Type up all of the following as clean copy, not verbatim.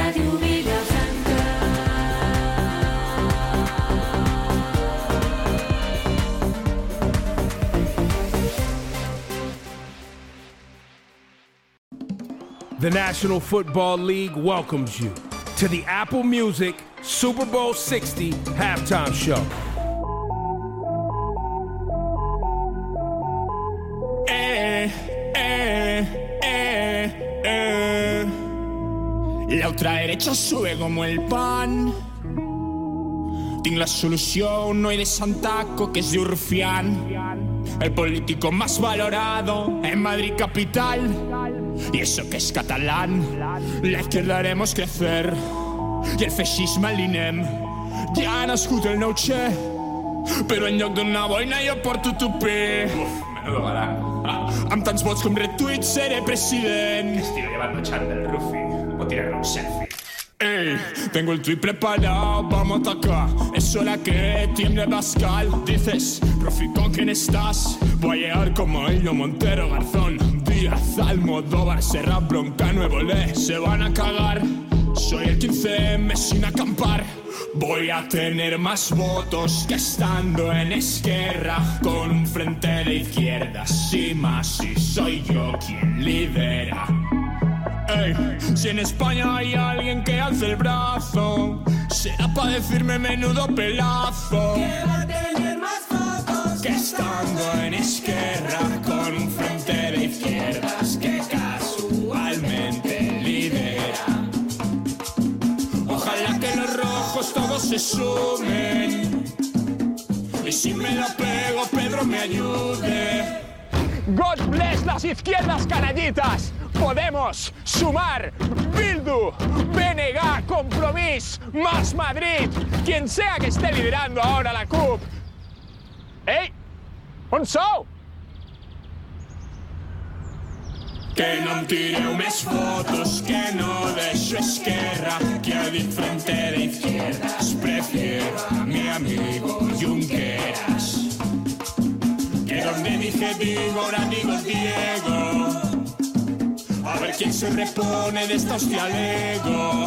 Ràdio Vilafranca. The National Football League welcomes you to the Apple Music Super Bowl 60 halftime show. La ultraderecha sube como el pan. Tinc la solució a un noi de Santaco que es diu Rufián, el político más valorado en Madrid capital. Y eso que es catalán. La izquierda haremos crecer i el feixisme eliminem. Ja ha nascut el nou Che, però en lloc d'una boina jo porto tupé. Menudo galán. Amb tants vots com retuits seré president. Estoy llevando chat del Rufi. O tirar un selfie. Ey, tengo el tweet preparado, vamos a atacar. Es hora que tiemble Pascal. Dices, Rufi, ¿con quién estás? Voy a llegar como Elio Montero, Garzón, Díaz, Almodóvar, Serra, Broncano, Evolé. Se van a cagar. Soy el 15M sin acampar. Voy a tener más votos que estando en Esquerra, con un frente de izquierdas y más, y soy yo quien lidera. Ey, si en España hay alguien que alce el brazo, será para decirme menudo pelazo. Que va a tener más votos Que estando en Esquerra, con un frente de izquierdas que casualmente lidera. Ojalá que los rojos todos se sumen, y si me la pego Pedro me ayude. God bless las izquierdas canallitas. Podemos, Sumar, Bildu, BNG, Compromís, Más Madrid, quien sea que esté liderando ahora la CUP. Ei, on sou? Que no em tireu més fotos, que no deixo Esquerra, que ha dit frente de izquierdas, prefiero a mi amigo Junqueras. Que donde dije digo, ahora digo Diego. A ver quién se repone de esta hostia Lego.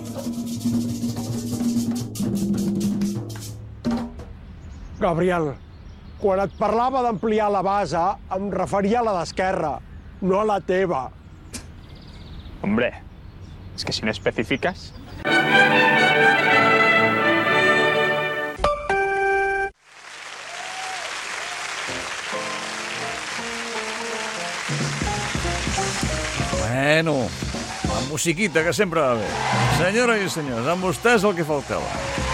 Gabriel, quan et parlava d'ampliar la base, em referia a la d'Esquerra, no a la teva. Hombre, es que si no especificas... Bueno, la musiquita, que sempre va bé. Senyores i senyors, amb vostès el que faltava.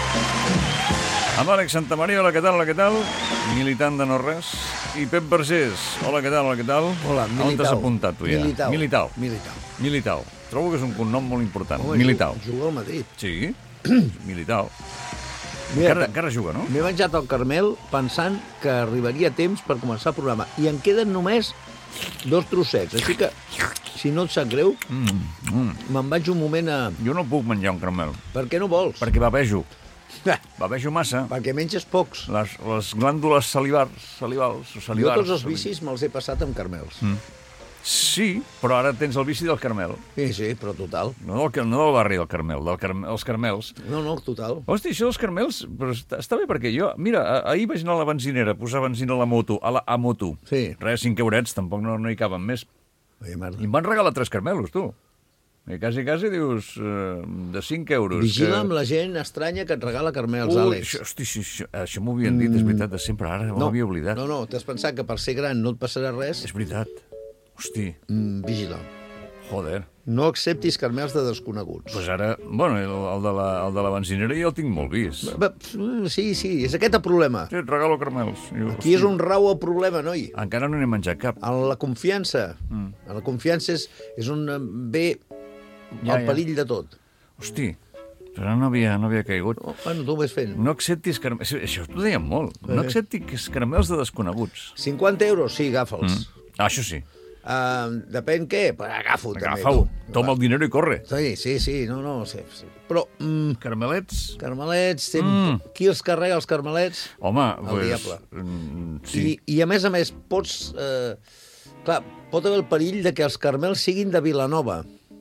Amb Àlex Santamaria, hola, què tal, hola, què tal? Militant de no res. I Pep Vergés, hola, què tal, hola, què tal? Hola, Militao. On t'has apuntat, tu, ja? Militao. Militao. Trobo que és un cognom molt important. Home, Militao. Juga al Madrid. Sí, Militao. Mira, Encara juga, no? m'he menjat el Carmel pensant que arribaria temps per començar el programa. I en queden només 2 trossets. Així que, si no et sap greu, me'n vaig un moment a... Jo no puc menjar un caramel, Per què no vols? perquè bavejo. Bavejo massa. Perquè menges pocs. Les glàndules salivals. Jo tots els vicis me'ls he passat amb carmels. Sí, però ara tens el vici del Carmel. Sí, però total. No del barri del Carmel, els Carmels. No, total. Hosti, això dels Carmels però està bé perquè jo... Mira, ahir vaig anar a la benzinera, posar benzina a la moto, a moto. Sí. Res, 5 eurets, tampoc no hi caben més. Ai, I em van regalar 3 carmelos, tu. I quasi dius, de 5 euros... Vigila amb la gent estranya que et regala carmels, Àlex. Hosti, això m'ho havien dit, és veritat, de sempre, ara m'havia oblidat. No, t'has pensat que per ser gran no et passarà res? És veritat. Hosti. Vigila. Joder. No acceptis carmels de desconeguts. Pues ara, bueno, el de la benzinera ja el tinc molt vist. Sí, és aquest el problema. Sí, et regalo carmels. Aquí és on rau el problema, noi. Encara no n'he menjat cap. En la confiança. La confiança és on ve el perill de tot. Hosti, però no havia caigut. Bueno, tu ho ves fent. No acceptis caramels... Això t'ho deien molt. No acceptis caramels de desconeguts. 50 euros, sí, agafa'ls. Això sí. Depèn què, però agafa'ho també. Agafa-ho, toma el dinero i corre. Sí, no, sí. Però... Carmelets? Carmelets, qui els carrega, els carmelets? Home, el diable. Sí. I a més, pots... clar, pot haver el perill de que els carmels siguin de Vilanova.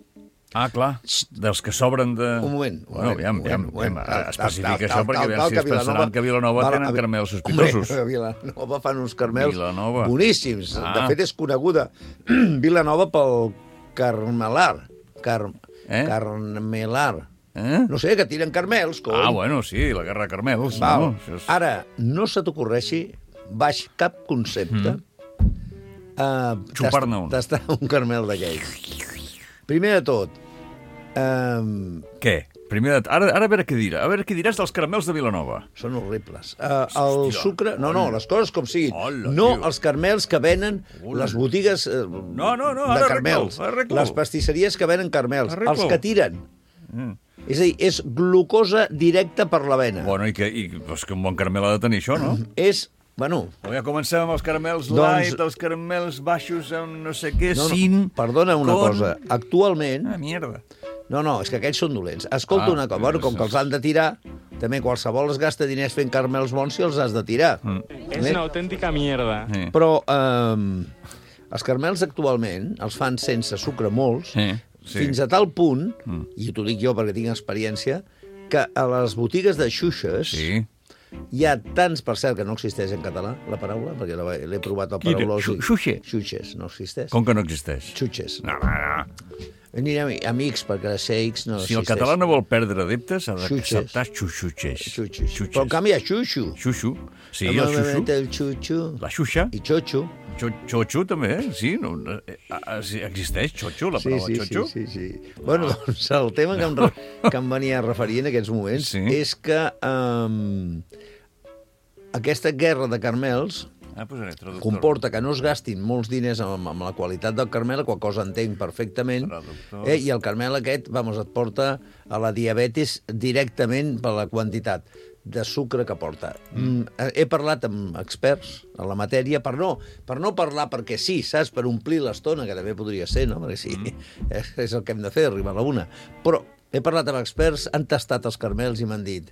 Ah, clar, dels que sobren de... Un moment. Bueno, especifica això perquè a veure si es pensaran que a Vilanova tenen caramels sospitosos. A Vilanova fan uns caramels Vilanova. boníssims. De fet, és coneguda Vilanova pel carmelar. Carmelar. No sé, que tiren carmels, com. Ah, bueno, sí, la guerra de carmels. Val. No? Això és... Ara, no se t'ocorreixi, baix cap concepte, Xupar-ne un. tastar un carmel d'aquells. Primer de tot, Què? Primer de... Ara a veure què dirà. A veure què diràs dels caramels de Vilanova. són horribles. El sucre... No, les coses com siguin. Hola, No tio. els caramels que venen les botigues No, de ara caramels. arreglo. Les pastisseries que venen caramels. Arreglo. Els que tiren. És a dir, és glucosa directa per la vena. Bueno, pues que un bon caramel ha de tenir això, no? És... Bueno, Ja comencem amb els caramels Doncs- light, els caramels baixos amb no sé què, sin... perdona una con- cosa. Actualment... Ah, mierda. No, és que aquells són dolents. Escolta una cosa, bueno, com que els han de tirar, també qualsevol es gasta diners fent caramels bons si els has de tirar. Es una auténtica mierda. Sí. Però els caramels actualment els fan sense sucre molts, Sí. fins a tal punt, i t'ho dic jo perquè tinc experiència, que a les botigues de xuxes Sí. hi ha tants, per cert, que no existeix en català, la paraula, perquè l'he provat al paraulògic. Xuxe? Xuxes, no existeix. Com que no existeix? Xuxes. No. Anirem amics, perquè CX no Si el existeix. català no vol perdre adeptes, ha Xuxes. d'acceptar xuxutxes. Xuxes. Però en canvi hi ha xuxu. Xuxu. Sí, el xuxu. El xuxu. La xuxa. I xotxo. Xotxo també, sí. No, sí, existeix xotxo, la paraula xotxo? Sí. Bueno, doncs el tema que em venia a referir en aquests moments és que aquesta guerra de carmels Posaré traductor. comporta que no es gastin molts diners amb la qualitat del carmel, qual cosa entenc perfectament, i el carmel aquest, et porta a la diabetis directament per la quantitat de sucre que porta. He parlat amb experts en la matèria per no parlar perquè sí, saps, per omplir l'estona, que també podria ser, no? Perquè sí, és el que hem de fer, arribar a la una. Però he parlat amb experts, han tastat els carmels i m'han dit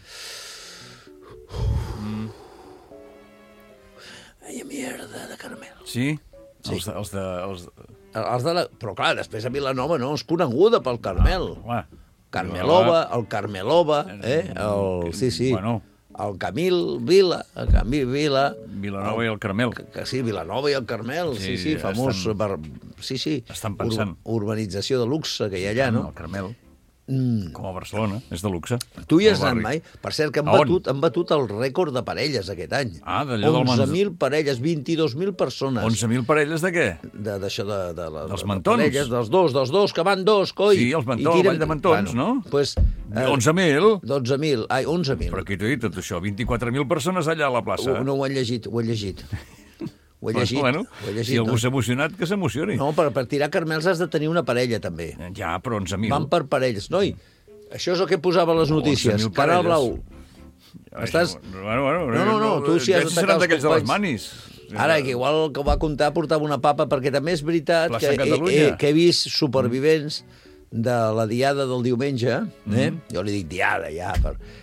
vaya mierda de carmel. Sí? Sí. Els de la... Però clar, després a Vilanova no, és coneguda pel carmel. Clar. Carmelova, el Carmelova, sí. Bueno. El Camil Vila, Vilanova i el Carmel. que sí, Vilanova i el Carmel, sí, famós. Sí. Estan pensant. Urbanització de luxe que hi ha allà, no? El Carmel. Com a Barcelona, és de luxe. Tu hi has El anat barri. mai? Per cert, que han batut el rècord de parelles aquest any. Ah, d'allò del mans- 11.000 parelles, 22.000 persones. 11.000 parelles de què? D'això de Dels mantons? parelles, dels dos, que van dos, coi. Sí, els mantons, el ball de mantons, no? Pues, 11.000? 12.000, 11.000. Però qui t'ho ha dit tot això? 24.000 persones allà a la plaça. No ho he llegit, ho he llegit. Bueno, si algú s'ha emocionat, que s'emocioni. No, per tirar carmels has de tenir una parella, també. Ja, però 11.000. Van per parelles. Noi, això és el que posava a les notícies. 11.000 Canal parelles. Blau. Estàs... Bueno, No, tu si has aquests d'atacar seran els d'aquells de les companys. manis. Ara, que igual que ho va comptar portava una papa, perquè també és veritat Plaça que Catalunya. he vist supervivents de la diada del diumenge, jo li dic diada ja,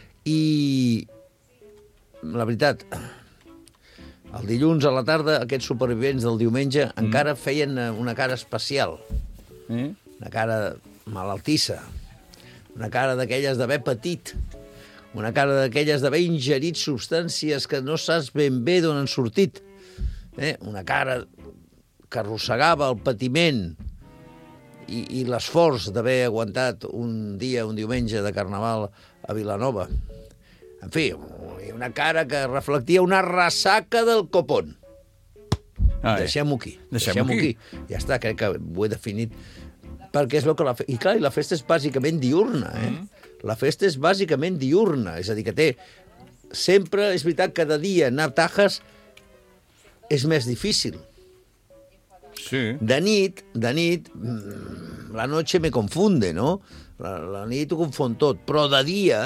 i la veritat, el dilluns a la tarda aquests supervivents del diumenge encara feien una cara especial, una cara malaltissa, una cara d'aquelles d'haver patit, una cara d'aquelles d'haver ingerit substàncies que no saps ben bé d'on han sortit, una cara que arrossegava el patiment i l'esforç d'haver aguantat un diumenge de Carnaval a Vilanova. En fi, una cara que reflectia una ressaca del copón. Deixem-ho aquí. Deixem-ho aquí. Ja està, crec que ho he definit. Perquè es veu que I clar, la festa és bàsicament diurna, La festa és bàsicament diurna, és a dir, que té... Sempre, és veritat, cada dia anar a Tajas és més difícil. Sí. De nit, la noche me confunde, no? La nit ho confon tot, però de dia,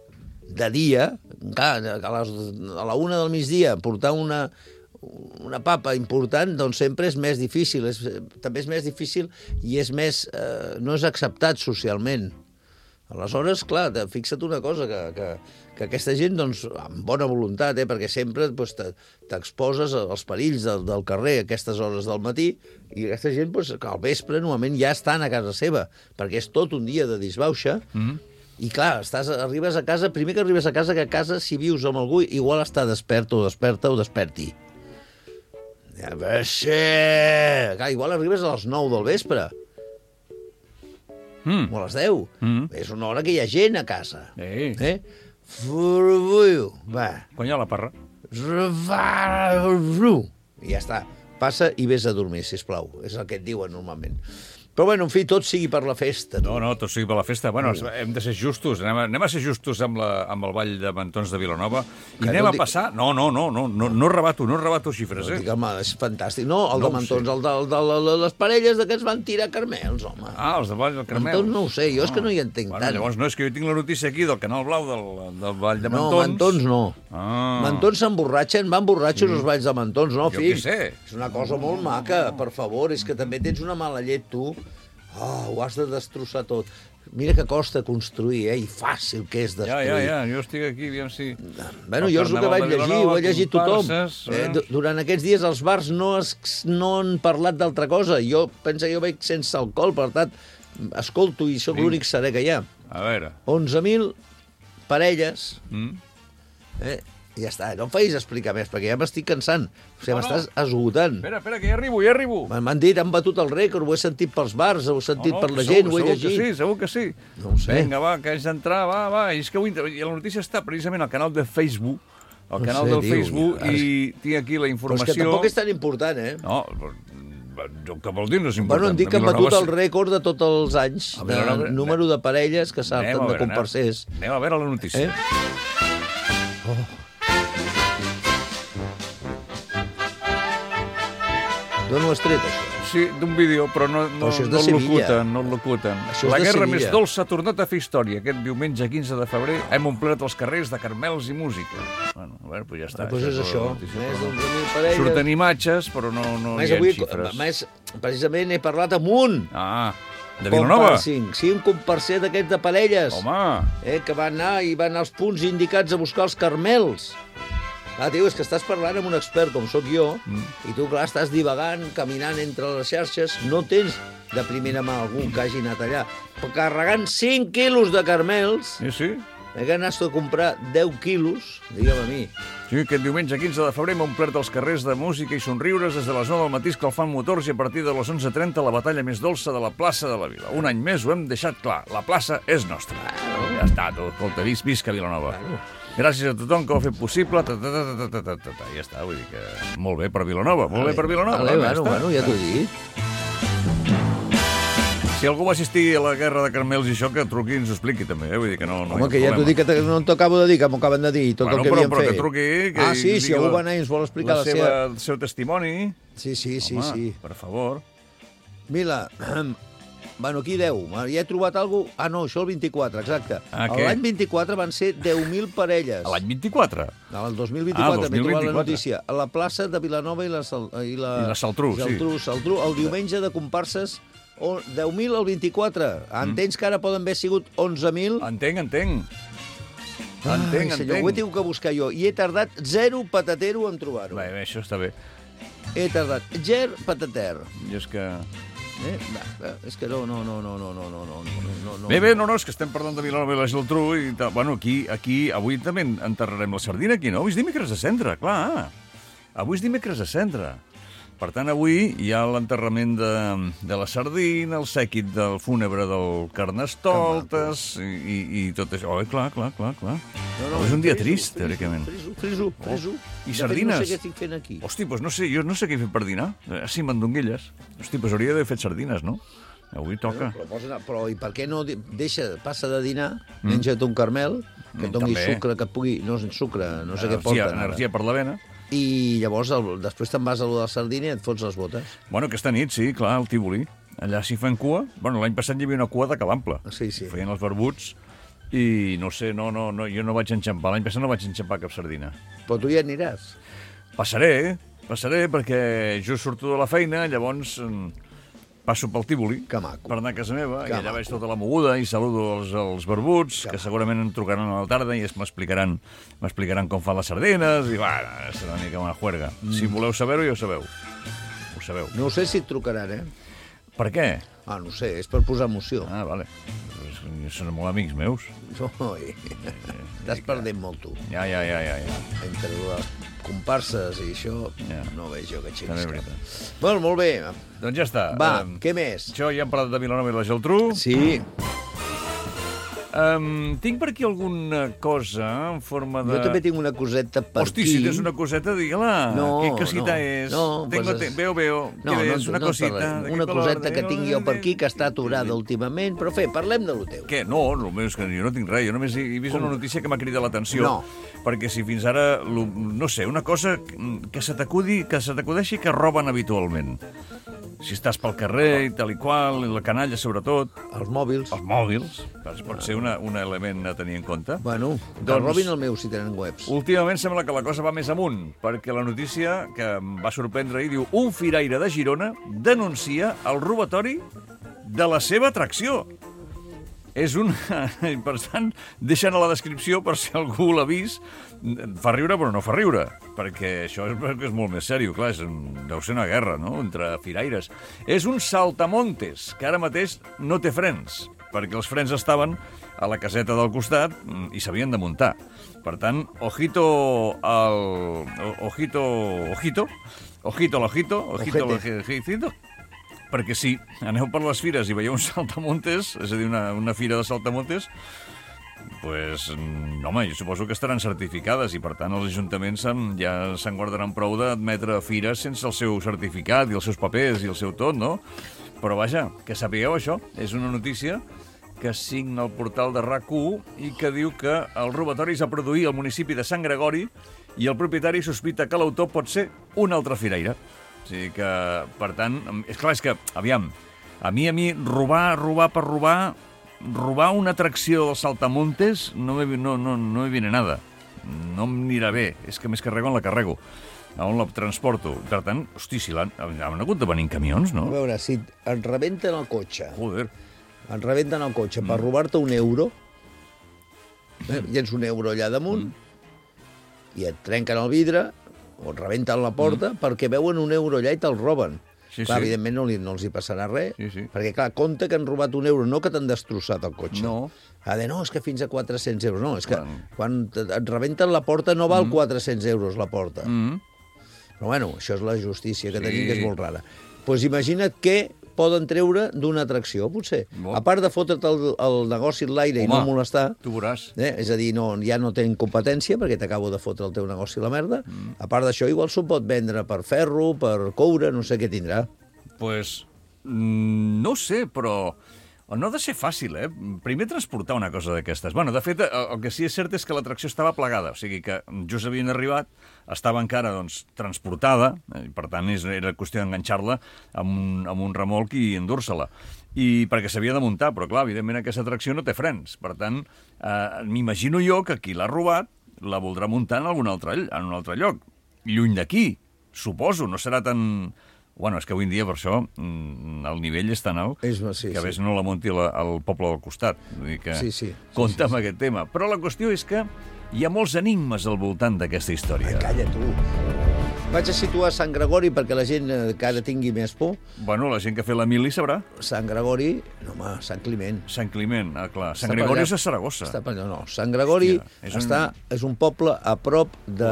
clar, a la 1 del migdia, portar una papa important, doncs sempre és més difícil. També és més difícil i és més, no és acceptat socialment. Aleshores, clar, fixa't una cosa, que aquesta gent, doncs, amb bona voluntat, perquè sempre doncs, t'exposes als perills del carrer a aquestes hores del matí, i aquesta gent, doncs, que al vespre, normalment, ja estan a casa seva, perquè és tot un dia de disbauxa, i clar, arribes a casa, primer que arribes a casa, que a casa, si vius amb algú, igual està despert o desperta o desperti. Ja va ser... Clar, igual arribes a les 9 del vespre, o a les 10. És una hora que hi ha gent a casa. Va. Quan hi ha la parra. I ja està. Passa i vés a dormir, sisplau. És el que et diuen normalment. Però, bueno, en fi, tot sigui per la festa. No, tot sigui per la festa. Bueno, hem de ser justos. Anem a ser justos amb el ball de Mantons de Vilanova. I anem a passar... No rebato xifres, eh? Home, és fantàstic. No, el de Mantons, el de les parelles d'aquests van tirar carmels, home. Ah, els de ball del carmel. Mantons no ho sé, jo és que no hi entenc tant. Llavors, no, és que jo tinc la notícia aquí del Canal Blau del ball de Mantons. No, Mantons no. Mantons s'emborratxen, van borratxos els balls de Mantons, no, fill? Jo què sé. És una cosa molt maca, per favor, és que també tens una mala llet, tu. Ho has de destrossar tot. Mira que costa construir, i fàcil que és destruir. Ja, jo estic aquí, aviam si... Bueno, jo és el que vaig llegir, ho ha llegit tothom. Durant aquests dies els bars no han parlat d'altra cosa. Jo penso que jo veig sense alcohol, per tant, escolto i sóc l'únic serè que hi ha. A veure. 11.000 parelles... I ja està, no em facis explicar més, perquè ja m'estic cansant. O sigui, m'estàs esgotant. Espera, que ja arribo. M'han dit, han batut el rècord, ho he sentit pels bars, ho he sentit per la gent, ho he llegit. Segur que sí. No ho sé. Vinga, va, que haig d'entrar, va. I és que la notícia està precisament al canal de Facebook, Facebook, i tinc aquí la informació... Però és que tampoc és tan important, eh? No, què vol dir no és important? Bueno, em dic que han batut el rècord de tots els anys, de número de parelles que s'arten de comparsers. Anem a veure la notícia. D'on ho has tret, això? Sí, d'un vídeo, però no el locuten. La guerra més dolça ha tornat a fer història. Aquest diumenge 15 de febrer hem omplert els carrers de carmels i música. Bueno, a veure, doncs ja està. Doncs és això. Més d'11.000 parelles. Surten imatges, però no hi ha xifres. Més, precisament he parlat amb un. De Vilanova? Sí, un comparser d'aquests de parelles. Home! Que va anar als punts indicats a buscar els carmels. Tio, és que estàs parlant amb un expert com sóc jo, i tu, clar, estàs divagant, caminant entre les xarxes, no tens de primera mà algú que hagi anat allà, però carregant 5 quilos de carmels, sí. Que n'has de comprar 10 quilos, digue'm a mi. Sí, aquest diumenge 15 de febrer hem omplert els carrers de música i somriures des de les 9 del matí escalfant motors i a partir de les 11:30 la batalla més dolça de la plaça de la Vila. Un any més ho hem deixat clar, la plaça és nostra. Ja està, tu, escolta, visca Vilanova. Gràcies a tothom que ho ha fet possible. Ja està, vull dir que... Molt bé per Vilanova, molt bé per Vilanova. Bueno, ja t'ho he dit. Si algú va assistir a la guerra de carmels i això, que truqui i ens ho expliqui també, vull dir que no... Home, que ja t'ho dic, que no t'acabo de dir, que m'ho acaben de dir, tot el que havíem fet. Però que truqui... Sí, si algú va anar i ens vol explicar el seu testimoni... Sí. Home, per favor. Mira... Bueno, aquí 10. Ja he trobat alguna cosa... No, això el 24, exacte. L'any 24 van ser 10.000 parelles. L'any 24? El 2024, m'he trobat la notícia. A la plaça de Vilanova i la Saltrú, sí. Saltrú, el diumenge de comparses, 10.000 al 24. Entens que ara poden haver sigut 11.000? Entenc. Senyor, ho he tingut que buscar jo. I he tardat 0 patatero en trobar-ho. Bé, això està bé. He tardat 0 patater. I és que... És que no. Bé, no, és que estem parlant de Vilanova i la Geltrú i tal. Bueno, aquí, avui també enterrarem la sardina, aquí, no? Avui és dimecres de cendre, clar. Avui és dimecres de cendre. Per tant, avui hi ha l'enterrament de la sardina, el sèquit del fúnebre del Carnestoltes i tot això. Clar. És un dia trist, teòricament. Friso. I sardines. No sé què estic fent aquí. Hosti, doncs no sé, jo no sé què he fet per dinar. Sí, mandonguelles. Hosti, doncs hauria d'haver fet sardines, no? Avui toca. Però i per què no passa de dinar, menja't un carmel, que et doni sucre, que et pugui... No, sucre, no sé què porta. Energia per la vena. I llavors després te'n vas a lo de la sardina i et fots les botes. Bueno, aquesta nit, sí, clar, al Tívoli. Allà s'hi fan cua. Bueno, l'any passat hi havia una cua de Cabample. Sí. Feien els barbuts i no sé, jo no vaig enxampar. L'any passat no vaig enxampar cap sardina. Però tu ja aniràs. Passaré perquè jo surto de la feina, llavors passo pel Tívoli Que maco. per anar a casa meva Que i allà maco. veig tota la moguda i saludo els barbuts, que segurament em trucaran a la tarda i m'explicaran com fan les sardines i va, és una mica una juerga. Si voleu saber-ho, ja ho sabeu. Ho sabeu. No ho sé si et trucaran, eh? Per què? No sé, és per posar emoció. Ah, vale. Són molt amics meus. Oi, estàs perdent molt, tu. Ja. Entre les comparses i això, Ja. no veig jo que També aixequis és cap. veritat. Bueno, molt bé. Doncs ja està. Va, què més? Això ja hem parlat de Vilanova i la Geltrú. Sí, Tinc per aquí alguna cosa en forma de... jo també tinc una coseta per Hosti, aquí. si tens una coseta, digue-la. No, ¿Qué cosita no. es? No, Tengo, pues veo. No, ¿Qué no, es? Una no cosita. parlem. ¿De qué Una color? coseta que tinc jo per aquí, que està aturada últimament, però parlem de lo teu. Què? No, és que jo no tinc res. Jo només he vist una notícia que m'ha cridat l'atenció. No. Perquè si fins ara, no sé, una cosa que se t'acudeixi que roben habitualment. Si estàs pel carrer i tal i qual, i la canalla sobretot, Els mòbils. els mòbils, doncs pot ser un element a tenir en compte. Bueno, que Doncs- robin el meu si tenen webs. Últimament sembla que la cosa va més amunt, perquè la notícia que em va sorprendre ahir diu un firaire de Girona denuncia el robatori de la seva atracció. És un... Per tant, deixen a la descripció per si algú l'ha vist. Fa riure, però no fa riure, perquè això és molt més sèrio. Clar, deu ser una guerra, no?, entre firaires. És un saltamontes, que ara mateix no té frens, perquè els frens estaven a la caseta del costat i s'havien de muntar. Per tant, ojito, perquè si aneu per les fires i veieu un saltamontes, és a dir, una fira de saltamontes, pues, home, jo suposo que estaran certificades i, per tant, els ajuntaments ja se'n guardaran prou d'admetre fires sense el seu certificat i els seus papers i el seu tot, no? Però, vaja, que sapigueu això, és una notícia que signa el portal de RAC1 i que diu que el robatori es va produir al municipi de Sant Gregori i el propietari sospita que l'autor pot ser un altre firaire. O sigui que, per tant, és clar, és que, aviam, a mi, robar per robar una atracció dels saltamontes no me viene nada. No em anirà bé. És que més que rego, la carrego. On la transporto. Per tant, hosti, si han hagut de venir camions, no? A veure, si et rebenten el cotxe, Joder. et rebenten el cotxe per robar-te un euro, llenç un euro allà damunt, i et trenquen el vidre, o et rebenten la porta, perquè veuen un euro allà i te'l roben. Sí, Clar, sí. evidentment no els hi passarà res, Sí. perquè, clar, compte que han robat un euro, no que t'han destrossat el cotxe. No. No, és que fins a 400 euros. No, és que Bueno. quan et rebenten la porta no val 400 euros la porta. Mm. Però bueno, això és la justícia que Sí. tenim, que és molt rara. Doncs imagina't què poden treure d'una atracció, potser. Molt. A part de fotre't el negoci a l'aire i no molestar, Tu veuràs. és a dir, ja no tenen competència perquè t'acabo de fotre el teu negoci a la merda. A part d'això, igual s'ho pot vendre per ferro, per coure, no sé què tindrà. Pues, no ho sé, però no ha de ser fàcil, eh? Primer transportar una cosa d'aquestes. Bueno, de fet, el que sí és cert és que l'atracció estava plegada, o sigui que just havien arribat, estava encara, doncs, transportada, i per tant era qüestió d'enganxar-la amb un remolc i endur-se-la. I perquè s'havia de muntar, però clar, evidentment aquesta atracció no té frens. Per tant, m'imagino jo que qui l'ha robat la voldrà muntar en un altre lloc. Lluny d'aquí, suposo, no serà tan... Bueno, és que avui en dia, per això, el nivell és tan alt Sí, que a més no la munti al poble del costat. Vull dir que Sí. compta amb aquest tema. Però la qüestió és que hi ha molts enigmes al voltant d'aquesta història. Calla, tu. Vaig a situar Sant Gregori perquè la gent que ara tingui més por. Bueno, la gent que ha fet la mili sabrà. Sant Gregori, no, home, Sant Climent. Sant Climent, clar. Sant Està Gregori per allà. és a Saragossa. Està per allà, no. Sant Gregori Hòstia, és un poble a prop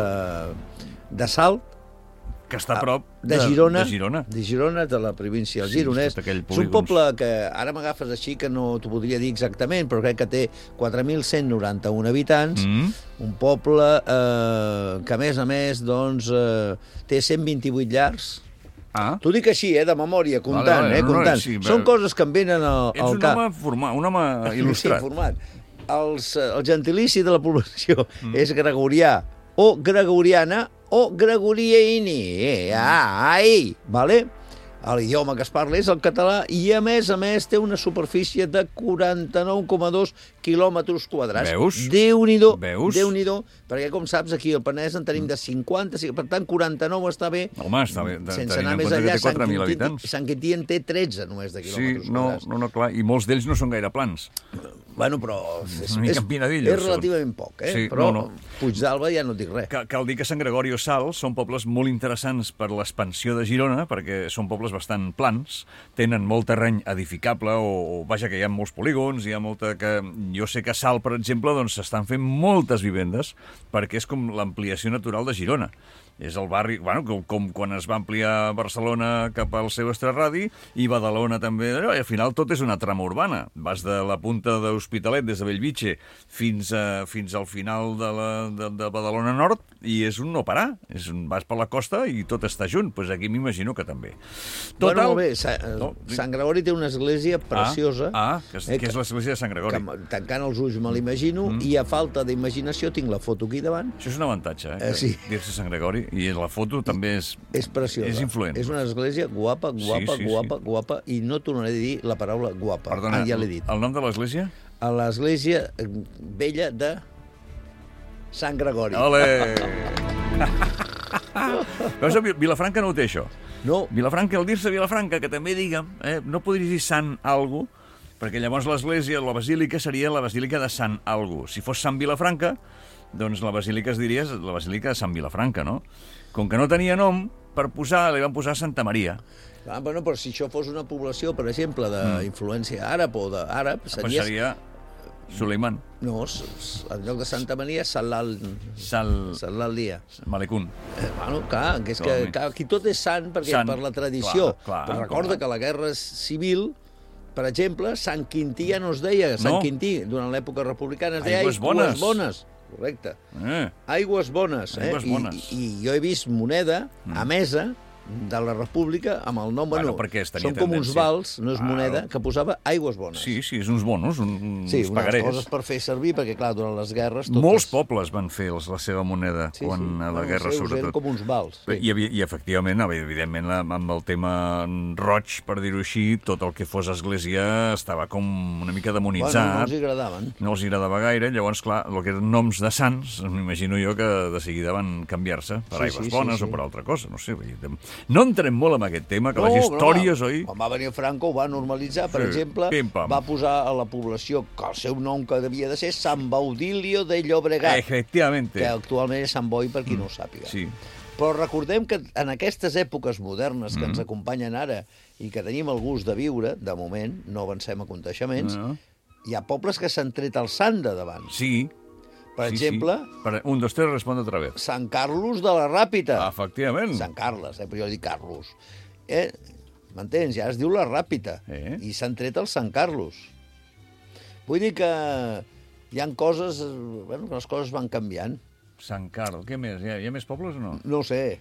de Salt, Que està a prop de Girona, De Girona. de la província del Sí, Gironès. tot aquell És un polígons. poble que ara m'agafes així, que no t'ho podria dir exactament, però crec que té 4.191 habitants, un poble que, a més, doncs, té 128 llars. Ah, T'ho dic així, de memòria, comptant, Vale, no, comptant. sí, Són coses que em venen al ets un cap. home format, un home il·lustrat. Sí, format. El gentilici de la població és gregorià o gregoriana o gregoriani. Vale? L'idioma que es parla és el català i, a més, té una superfície de 49,2 quilòmetres quadrats. Veus? Déu-n'hi-do, Veus? Déu-n'hi-do, perquè com saps, aquí al Penedès en tenim de 50, per tant 49 està bé. Home, està bé, Sense tenint anar en més compte que enllà, té 4.000 habitants. Sant Quintí en té 13 només de Sí, quilòmetres no, quadrats. clar, i molts d'ells no són gaire plans. Bueno, però Una mica empinadillos, és relativament poc, Sí, però no. Puigdàlber ja no et dic res. Cal dir que Sant Gregori o Salt són pobles molt interessants per l'expansió de Girona, perquè són pobles bastant plans, tenen molt terreny edificable, o vaja, que hi ha molts polígons, hi ha molta... Jo sé que a Salt, per exemple, doncs s'estan fent moltes vivendes, perquè és com l'ampliació natural de Girona. És el barri, bueno, com quan es va ampliar Barcelona cap al seu extraradi, i Badalona també, i al final tot és una trama urbana. Vas de la punta d'Hospitalet, des de Bellvitge, fins al final de Badalona Nord, i és un no parar. Vas per la costa i tot està junt. Pues aquí m'imagino que també. Bueno, molt bé, Sant Gregori té una església preciosa. Que és l'església de Sant Gregori. Que, tancant els ulls me l'imagino, i a falta d'imaginació tinc la foto aquí davant. Això és un avantatge, Sí. dir-se Sant Gregori. I la foto també és preciosa. És influent. És una església guapa, guapa, i no tornaré a dir la paraula guapa. Perdona, ja l'he dit. El nom de l'església? A l'església vella de Sant Gregori. Ole! Veus, Vilafranca no ho té, això. No. Vilafranca, al dir-se Vilafranca, que també diguem, no podries dir Sant algú, perquè llavors l'església, la basílica, seria la basílica de Sant algú. Si fos Sant Vilafranca, doncs la basílica es diria la basílica de Sant Vilafranca, no? Com que no tenia nom, per posar, li van posar Santa Maria. Bueno, però si això fos una població, per exemple, d'influència àrab o d'àrab, seria Suleiman. No, en lloc de Santa Maria, Salaldia. Malecún. Bueno, clar, que és que aquí tot és sant, perquè per la tradició. Però recorda que la guerra civil, per exemple, Sant Quintí ja no es deia Sant Quintí. Durant l'època republicana es deia Aigües Bones. Correcte. Aigües Bones. I jo he vist moneda emesa de la República amb el nom, bueno, són com uns vals, no és moneda, que posava Aigües Bones. Sí, és uns bonos, uns pagarés. Sí, unes coses per fer servir, perquè, clar, durant les guerres... Molts pobles van fer la seva moneda quan a la guerra, sobretot. Eren com uns vals. I efectivament, evidentment, amb el tema roig, per dir-ho així, tot el que fos església estava com una mica demonitzat. Bueno, no els agradaven. No els agradava gaire, llavors, clar, el que eren noms de sants, m'imagino jo que de seguida van canviar-se per Aigües Bones o per altra cosa, no sé. No entrem molt en aquest tema, que les històries, oi? Quan va venir Franco ho va normalitzar, per exemple, va posar a la població que el seu nom que devia de ser Sant Baudilio de Llobregat. Efectivamente. Que actualment és Sant Boi, per qui no ho sàpiga. Sí. Però recordem que en aquestes èpoques modernes que ens acompanyen ara i que tenim el gust de viure, de moment, no avancem a contaixements, hi ha pobles que s'han tret el sant de davant. Sí. Per exemple... Un, dos, tres, responde otra vez. Sant Carlos de la Ràpita. Efectivament. Sant Carles, però jo dic Carlos. M'entens? Ja es diu la Ràpita. I s'han tret el Sant Carlos. Vull dir que hi ha coses... Bueno, que les coses van canviant. Sant Carles, què més? Hi ha més pobles o no? No ho sé.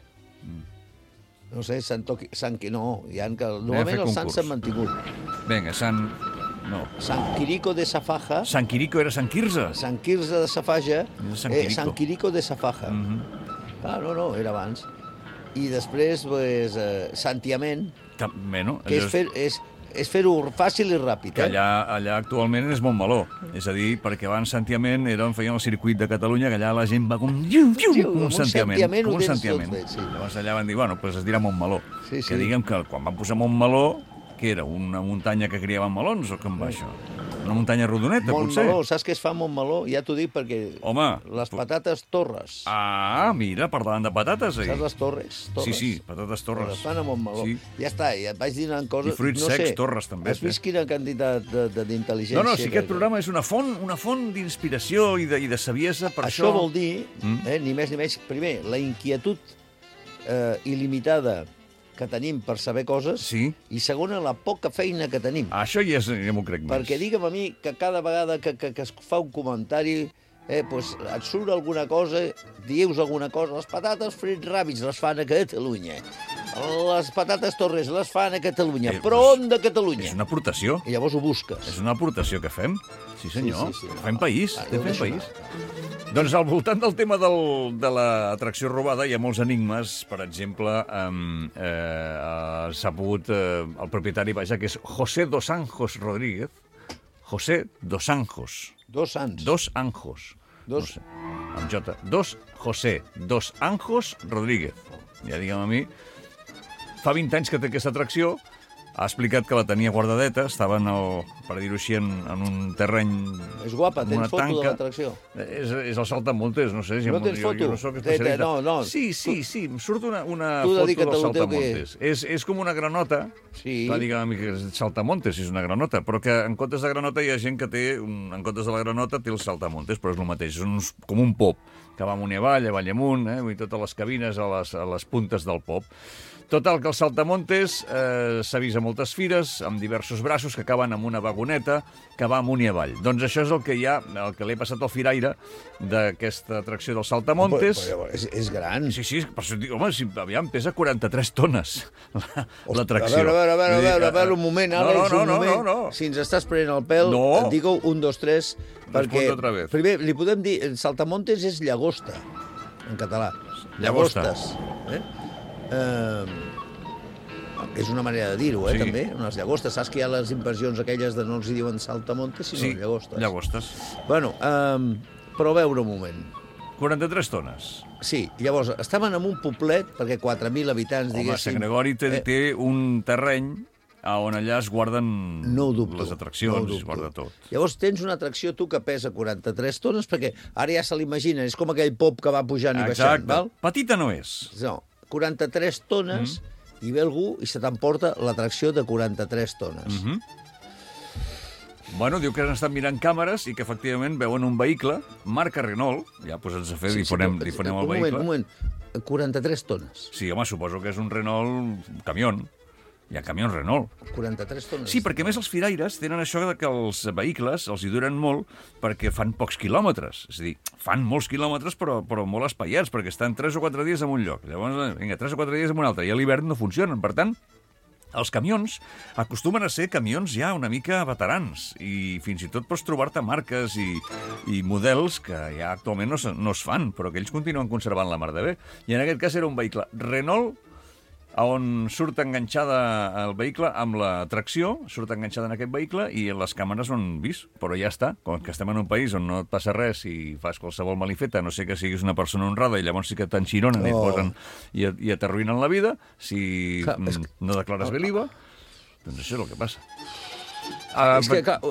No sé, no, hi ha que... Normalment els sants s'han mantingut. Vinga, Sant... No. Sant Quirico de Safaja. Sant Quirico era Sant Quirze. Sant Quirze de Safaja. Sant Quirico de Safaja. No, era abans. I després, pues, Santiament, que és fer-ho fàcil i ràpid. Que allà actualment és Montmeló. És a dir, perquè abans Santiament feien el circuit de Catalunya, que allà la gent va com un Santiament. Llavors allà van dir, bueno, pues es dirà Montmeló. Que diguem que quan van posar Montmeló, què era? Una muntanya que criaven melons o com va això? Una muntanya rodoneta, potser? Montmeló, saps què es fa a Montmeló? Ja t'ho dic perquè... Home! Les patates torres. Ah, mira, parlant de patates, Saps les torres? Sí, patates torres. Les fan a Montmeló. Ja està, ja et vaig dinant coses... I fruits secs, torres, també. Has vist quina quantitat d'intel·ligència? No, si aquest programa és una font d'inspiració i de saviesa, per això... Això vol dir, ni més ni menys, primer, la inquietud il·limitada que tenim per saber coses, i segona, la poca feina que tenim. Això ja m'ho crec més. Perquè digue'm a mi que cada vegada que es fa un comentari, pues, et surt alguna cosa, dius alguna cosa, les patates frits ràbids les fan a Catalunya, les patates torres les fan a Catalunya, però on de Catalunya? És una aportació. I llavors ho busques. És una aportació que fem. Sí, senyor. Fem país. Fem país. Doncs al voltant del tema de l'atracció robada hi ha molts enigmes. Per exemple, s'ha pogut... El propietari, vaja, que és José dos Anjos Rodríguez, José Dos Anjos. Dos Sants. Dos Anjos. Dos. No sé, amb J. José Dos Anjos Rodríguez. Ja digue'm a mi, fa 20 anys que té aquesta atracció, ha explicat que la tenia guardadeta, estava, per dir-ho així, en un terreny... És guapa, amb tens una foto tanca. de l'atracció? És el saltamontes, no sé. No tens foto? Jo no soc especialista. No. Sí, em surt una Tu foto dedica't del al teu saltamontes. És com una granota, Sí. va dir que és saltamontes, és una granota, però que en comptes de granota hi ha gent que té, en comptes de la granota, té el saltamontes, però és el mateix, és com un pop, que va amunt i avall amunt, i totes les cabines a les puntes del pop. Total, que el saltamontes s'ha vist a moltes fires, amb diversos braços que acaben amb una vagoneta que va amunt i avall. Doncs això és el que hi ha, el que l'he passat al firaire d'aquesta atracció del saltamontes. Però és gran. Sí, per això dic, home, aviam, pesa 43 tones l'atracció. A veure, un moment, Àlex, un moment. No. Si ens estàs prenent el pèl, digue-ho 1, 2, 3, perquè otra vez. Primer li podem dir, el saltamontes és llagosta, en català. Llagosta. Llagostes. És una manera de dir-ho, Sí. també, unes llagostes. Saps que hi ha les inversions aquelles de no els hi diuen saltamontes, sinó Sí, llagostes. llagostes. Bueno, però a veure un moment. 43 tones. Sí, llavors, estaven en un poblet, perquè 4.000 habitants, Home, diguéssim... Sant Gregori té un terreny on allà es guarden No ho dubto. les atraccions, no ho es dubto. guarda tot. Llavors tens una atracció, tu, que pesa 43 tones, perquè ara ja se l'imagina, és com aquell pop que va pujant i baixant, Exacte. val? Petita no és. No, 43 tones, i ve algú i se t'emporta l'atracció de 43 tones. Bueno, diu que han estat mirant càmeres i que efectivament veuen un vehicle, marca Renault, ja posats a fer, difonem el vehicle. Un moment, 43 tones. Sí, home, suposo que és un Renault camió. Hi ha camions Renault. 43 tones. Sí, perquè a més els firaires tenen això de que els vehicles els hi duren molt perquè fan pocs quilòmetres. És a dir, fan molts quilòmetres però molt espaiats, perquè estan 3 o 4 dies en un lloc. Llavors, vinga, 3 o 4 dies en un altre, i a l'hivern no funcionen. Per tant, els camions acostumen a ser camions ja una mica veterans i fins i tot pots trobar-te marques i models que ja actualment no es fan, però que ells continuen conservant la mar de bé. I en aquest cas era un vehicle Renault on surt enganxada el vehicle amb la tracció, surt enganxada en aquest vehicle i les càmeres ho han vist, però ja està. Com que estem en un país on no et passa res i fas qualsevol malifeta, no sé que siguis una persona honrada i llavors sí que t'enxironen i et posen i t'arruïnen la vida, si no declares bé l'IVA, doncs això és el que passa. És que, clar,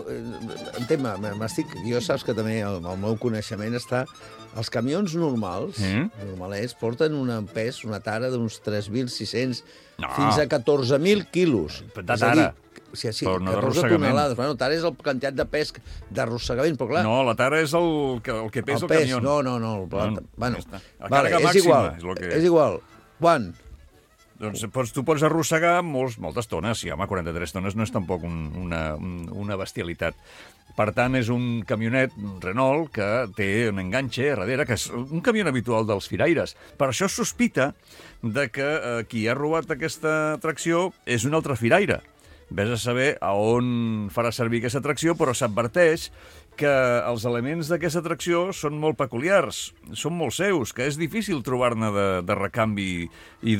jo saps que també el meu coneixement està... Els camions normals, normalets, porten un pes, una tara d'uns 3.600 fins a 14.000 quilos. De tara. Sí, Però no 14 d'arrossegament. tonelades. Bueno, tara és la quantitat de pes d'arrossegament, però clar... No, la tara és el que pesa el camió. No. Bueno, la càrrega màxima és el que... És igual. Quan? Doncs tu pots arrossegar moltes tones. Sí, home, 43 tones no és tampoc una bestialitat. Per tant, és un camionet, un Renault, que té un enganxe a darrere, que és un camió habitual dels firaires. Per això es sospita de que qui ha robat aquesta atracció és un altre firaire. Ves a saber a on farà servir aquesta atracció, però s'adverteix que els elements d'aquesta atracció són molt peculiars, són molt seus, que és difícil trobar-ne de recanvi i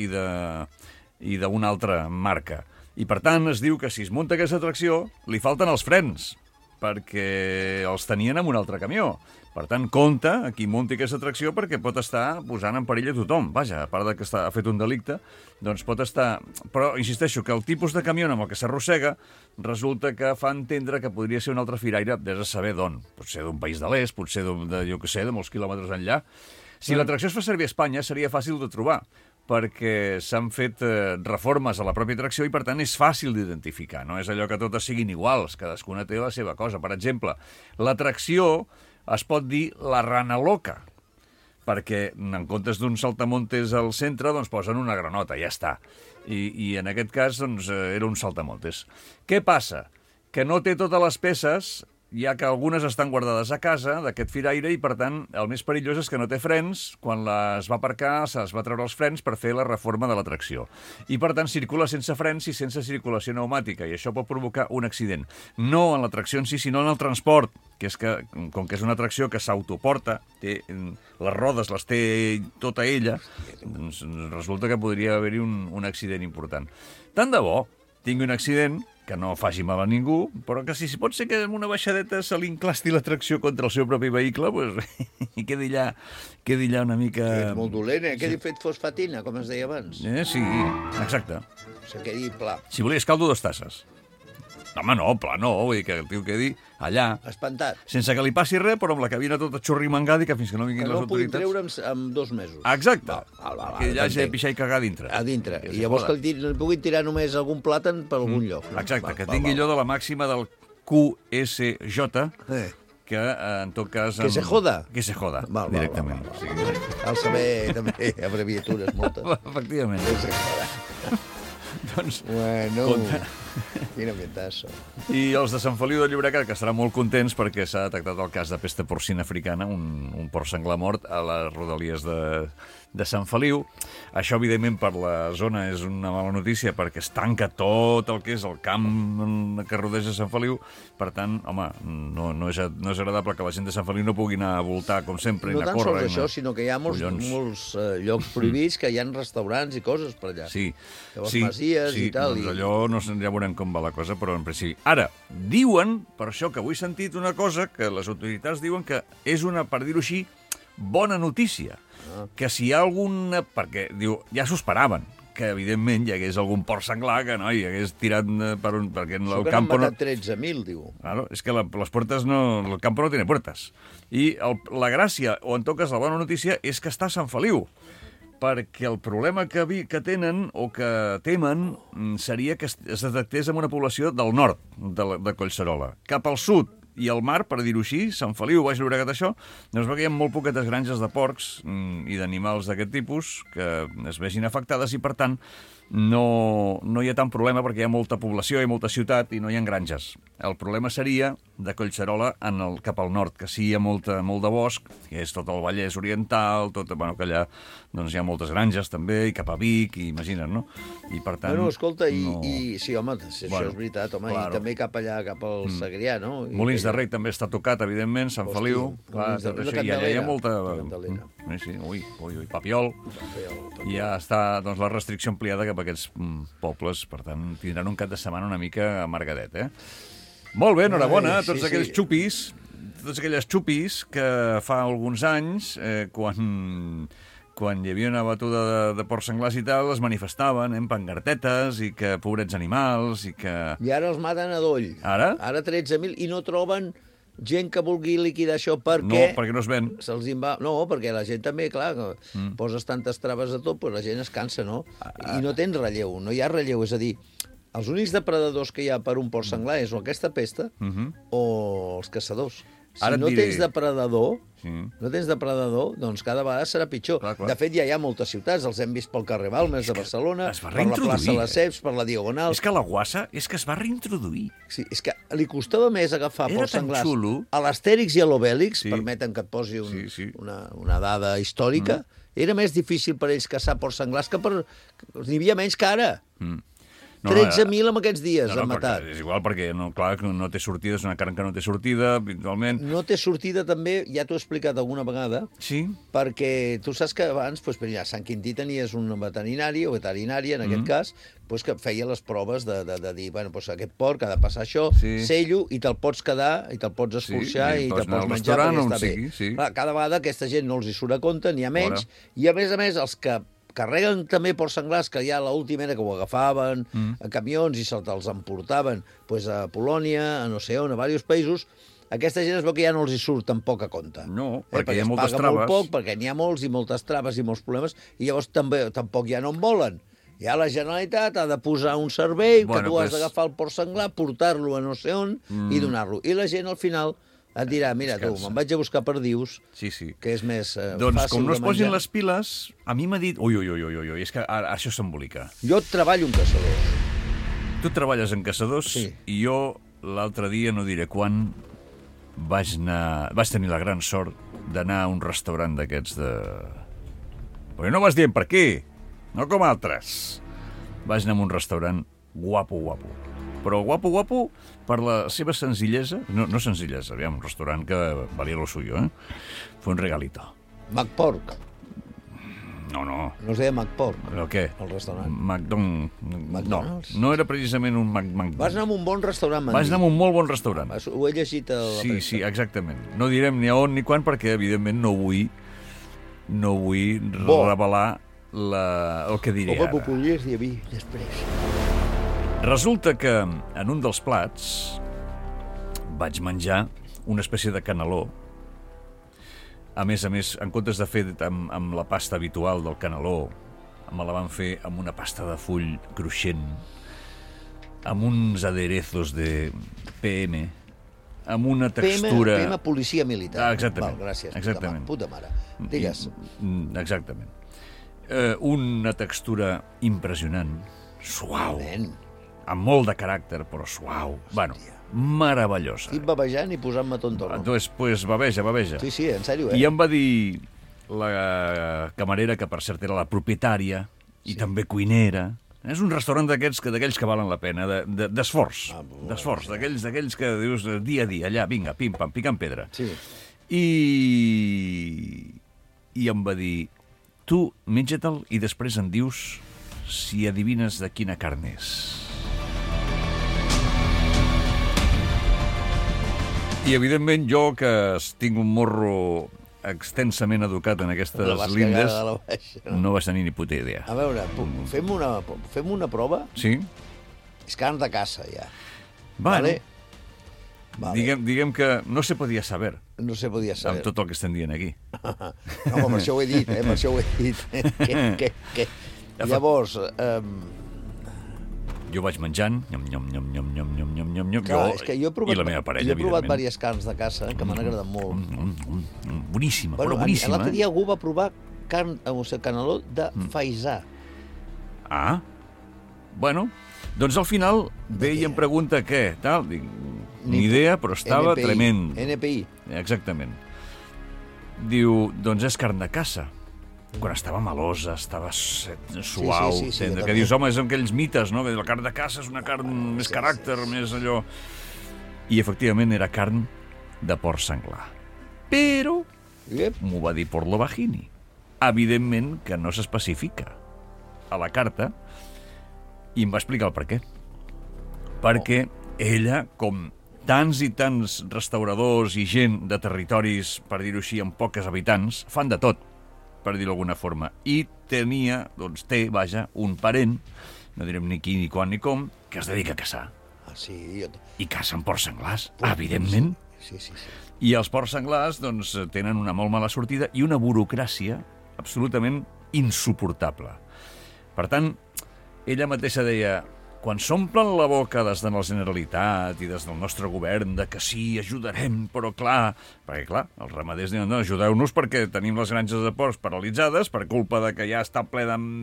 d'una altra marca. I, per tant, es diu que si es munta aquesta atracció, li falten els frens, perquè els tenien en un altre camió. Per tant, compte a qui munti aquesta atracció perquè pot estar posant en perill a tothom. Vaja, a part de que ha fet un delicte, doncs pot estar... Però insisteixo que el tipus de camió amb el que s'arrossega resulta que fa entendre que podria ser un altre firaire, des de saber d'on. Potser d'un país de l'est, potser de molts quilòmetres enllà. Si l'atracció es fa servir a Espanya, seria fàcil de trobar, perquè s'han fet reformes a la pròpia atracció i, per tant, és fàcil d'identificar. No és allò que totes siguin iguals, cadascuna té la seva cosa. Per exemple, l'atracció es pot dir la Rana Loca, perquè en comptes d'un saltamontes al centre doncs posen una granota, ja està. I en aquest cas doncs, era un saltamontes. Què passa? Que no té totes les peces, ja que algunes estan guardades a casa d'aquest firaire i, per tant, el més perillós és que no té frens. Quan es va aparcar, es va treure els frens per fer la reforma de l'atracció. I, per tant, circula sense frens i sense circulació pneumàtica, i això pot provocar un accident. No en l'atracció en si, sinó en el transport, que és que, com que és una atracció que s'autoporta, les rodes les té tota ella, doncs resulta que podria haver-hi un accident important. Tant de bo tingui un accident que no faci mal a ningú, però que si pot ser que amb una baixadeta se li enclasti la tracció contra el seu propi vehicle, pues, i quedi allà una mica... És molt dolent, quedi fet fosfatina, com es deia abans. Sí, exacte. Se quedi pla. Si volies caldo, 2 tasses. No, home, no, pla no, vull dir que el tio quedi allà, Espantat. sense que li passi res, però amb la cabina tota xurrimangada i que fins que no Que vinguin no les el puguin autoritats... treure en 2 mesos. Exacte. Val, Que allà hagi de t'entenc. pixar i cagar a dintre. A dintre. Que I se llavors joda. que li puguin tirar només algun plàtan per algun lloc. No? Exacte, Val, que val, tingui val. allò de la màxima del QSJ, que en tot cas... Que se joda. Que se joda, Val, directament. val. Sí. Cal saber també abreviatures moltes. Efectivament. Doncs, Bueno, Compte. quin ambientasso. i els de Sant Feliu de Llobregat, que estaran molt contents perquè s'ha detectat el cas de pesta porcina africana, un porc senglar mort a les rodalies de Sant Feliu. Això, evidentment, per la zona és una mala notícia perquè es tanca tot el que és el camp que rodeja Sant Feliu. Per tant, home, no és agradable que la gent de Sant Feliu no pugui anar a voltar, com sempre, No i anar tan a córrer. sols això, sinó que hi ha molts llocs prohibits, que hi ha restaurants i coses per allà. Sí. Llavors, sí, masies sí, i tal, Doncs i- allò ja veurem com va la cosa, però en principi... Ara, diuen, per això que avui he sentit una cosa, que les autoritats diuen que és una, per dir-ho així, bona notícia. Que si hi ha alguna... Perquè, diu, ja s'ho esperaven, que evidentment hi hagués algun porc senglar que no hi hagués tirat per un... Perquè en Això el que n'han campo no... matat 13.000, diu. Claro, es que les puertas no... El campo no tiene puertas. I la gràcia, o en tot cas la bona notícia, és que està a Sant Feliu. Perquè el problema que tenen, o que temen, seria que es detectés en una població del nord de Collserola. Cap al sud i al mar, per dir-ho així, Sant Feliu, Baix Llobregat, això, doncs perquè hi ha molt poquetes granges de porcs i d'animals d'aquest tipus que es vegin afectades i, per tant, no hi ha tant problema perquè hi ha molta població i molta ciutat i no hi ha granges. El problema seria de Collserola cap al nord, que sí hi ha molt de bosc, que és tot el Vallès Oriental, que allà doncs, hi ha moltes granges també, i cap a Vic, i imagina't, no? I per tant... Bueno, escolta, no... i sí, home, si Bueno, això és veritat, home, claro. i també cap allà, cap al Segrià, no? I Molins de aquella- Rei també està tocat, evidentment, Sant Hosti, Feliu. Clar, Molins de tot Rei, això, la i allà hi ha Candelera. molta... La Candelera. Sí, ui, Papiol. I ja està doncs, la restricció ampliada cap a aquests pobles, per tant, tindran un cap de setmana una mica amargadet, eh? Molt bé, enhorabona a tots sí, aquells sí. xupis, totes aquelles xupis que fa alguns anys, quan hi havia una batuda de porcs senglars i tal, es manifestaven en pancartetes i que pobrets animals i que... I ara els maten a doll. Ara? Ara 13.000 i no troben gent que vulgui liquidar això No, perquè... perquè no es ven. Se'ls va... No, perquè la gent també, clar, que poses tantes traves a tot, però la gent es cansa, no? I no tens relleu, no hi ha relleu. És a dir, els únics depredadors que hi ha per un porc senglar és o aquesta pesta o els caçadors. Si Ara et no diré. tens depredador, Sí. doncs cada vegada serà pitjor. Clar, clar. De fet, ja hi ha moltes ciutats, els hem vist pel carrer Balmes de Barcelona, es va per la plaça reintroduir, Lesseps, per la Diagonal... És que la guassa és que es va reintroduir. Sí, és que li costava més agafar Era porcs tan senglars xulo. a l'Astèrix i a l'Obèlix, Sí. permeten que et posi Sí. una dada històrica, era més difícil per ells caçar porcs senglars que per... N'hi havia menys que ara. No, 13.000 en aquests dies han perquè matat. És igual, perquè clar, que no té sortida, és una carn que no té sortida, habitualment. No té sortida també, ja t'ho he explicat alguna vegada, Sí, perquè tu saps que abans, doncs, ja, Sant Quintí tenies un veterinari, o veterinària en aquest cas, doncs, que feia les proves de dir, bueno, doncs, aquest porc ha de passar això, Sí. sello, i te'l pots quedar, i te'l pots escorxar, i i pots te'l anar pots al menjar restaurant perquè on està bé. sigui, sí. Clar, cada vegada aquesta gent no els hi surt a compte, n'hi ha menys, Fora. i a més, els que carreguen també porcs senglars, que ja l'última era que ho agafaven a camions i se'ls emportaven doncs, a Polònia, a no sé on, a diversos països, aquesta gent es veu que ja no els hi surt tampoc a compte. No, perquè hi ha es moltes paga traves. molt poc, perquè n'hi ha molts i moltes traves i molts problemes, i llavors tampoc ja no en volen. Ja la Generalitat ha de posar un servei, que Bueno, tu has pues- d'agafar el porc senglar, portar-lo a no sé on i donar-lo. I la gent, al final, et dirà, mira, Es tu, cansa. me'n vaig a buscar perdius, sí, sí. que és més Doncs fàcil com no es de posin menjar. les piles, a mi m'ha dit... Ui, és que ara, això s'embolica. Jo treballo en caçadors. Tu treballes en caçadors Sí. i jo l'altre dia, no diré quan, vaig tenir la gran sort d'anar a un restaurant d'aquests de... Però no vas dient per què, no com altres. Vaig anar a un restaurant guapo. Però guapo per la seva senzillesa. No senzillesa, aviam, un restaurant que valia lo suyo, eh? Fue un regalito. McPork. No. No es deia McPork, Però què? el restaurant. McDonald's. No era precisament un Vas anar a un bon restaurant, Vas anar a un molt bon restaurant. Ho he llegit a la premsa. Sí, exactament. No direm ni a on ni quan perquè, evidentment, no vull revelar el que diré Home, ara. podries dir a mi després. Resulta que en un dels plats vaig menjar una espècie de caneló. A més, en comptes de fer amb la pasta habitual del caneló, me la van fer amb una pasta de full cruixent, amb uns aderezos de PM, amb una textura... PM policia militar. Exactament. Val, gràcies, Exactament. puta mare. Digues. Exactament. Una textura impressionant, suau, Nen, amb molt de caràcter, però suau. Bueno, meravellosa. estic babejant i posant-me tontorno. Pues baveja. Sí, en sèrio, I em va dir la camarera, que per cert era la propietària i també cuinera. És un restaurant d'aquells que valen la pena, d'esforç, d'aquells que dius dia a dia, allà, vinga, pim-pam, picant pedra. Sí. I em va dir, tu menja-te'l i després em dius si adivines de quina carn és. I, evidentment, jo, que tinc un morro extensament educat en aquestes lindes, no vas tenir ni puta idea. A veure, fem una prova? Sí? És carn de caça, ja. Vale. Vale. Diguem que no se podia saber, No se podia saber. amb tot el que estem dient aquí. No, per això ho he dit, per això ho he dit. Llavors, Jo vaig menjant, nyom, clar, és que jo he provat, i la meva parella, jo he provat evidentment. diverses carns de caça que m'han agradat molt. Boníssima, Bueno, però boníssima. l'altre dia algú va provar caneló de faisà. Ah, bueno, doncs al final ve i em pregunta què, tal, dic, ni idea, però estava NPI, tremend. NPI. Exactament. Diu, doncs és carn de caça. Quan estava melosa, estava suau, Sí, tendre, jo que també. dius, home, és aquells mites, no? Que la carn de caça és una carn més caràcter, més allò... I, efectivament, era carn de porc senglar. Però Yep. m'ho va dir por lo bajini. Evidentment que no s'especifica a la carta, i em va explicar el per què. Perquè ella, com tants i tants restauradors i gent de territoris, per dir-ho així, amb poques habitants, fan de tot, per dir-ho d'alguna forma. I tenia, doncs té, vaja, un parent, no direm ni qui, ni quan, ni com, que es dedica a caçar. Sí, I caça amb porcs senglars, evidentment. sí. I els porcs senglars, doncs, tenen una molt mala sortida i una burocràcia absolutament insuportable. Per tant, ella mateixa deia, quan s'omplen la boca des de la Generalitat i des del nostre govern de que sí, ajudarem, però clar... Perquè, clar, els ramaders diuen, no, ajudeu-nos perquè tenim les granges de porcs paralitzades per culpa de que ja està ple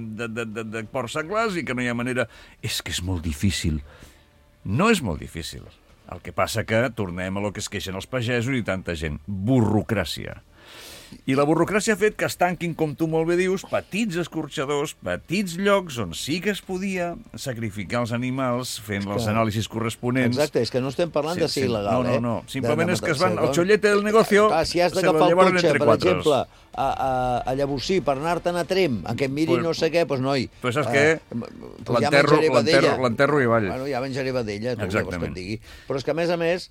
de porcs senglars i que no hi ha manera... És que és molt difícil. No és molt difícil. El que passa que tornem a lo que es queixen els pagesos i tanta gent. Burocràcia. I la burocràcia ha fet que es tanquin, com tu molt bé dius, petits escorxadors, petits llocs on sí que es podia sacrificar els animals fent les anàlisis corresponents. Exacte, és que no estem parlant de ser il·legal, No. Simplement és que es van... El xollete del negocio clar, si has se lo d'agafar el llevaron cotxe, entre per cuatros. exemple, a Llavorsí per anar-te'n a Trem, a que em miri Pues- no sé què, doncs noi... Pues saps què? Pues ja menjaré vedella. L'enterro i avall. Bueno, ja menjaré vedella, tu què vols que et digui. Però és que, a més,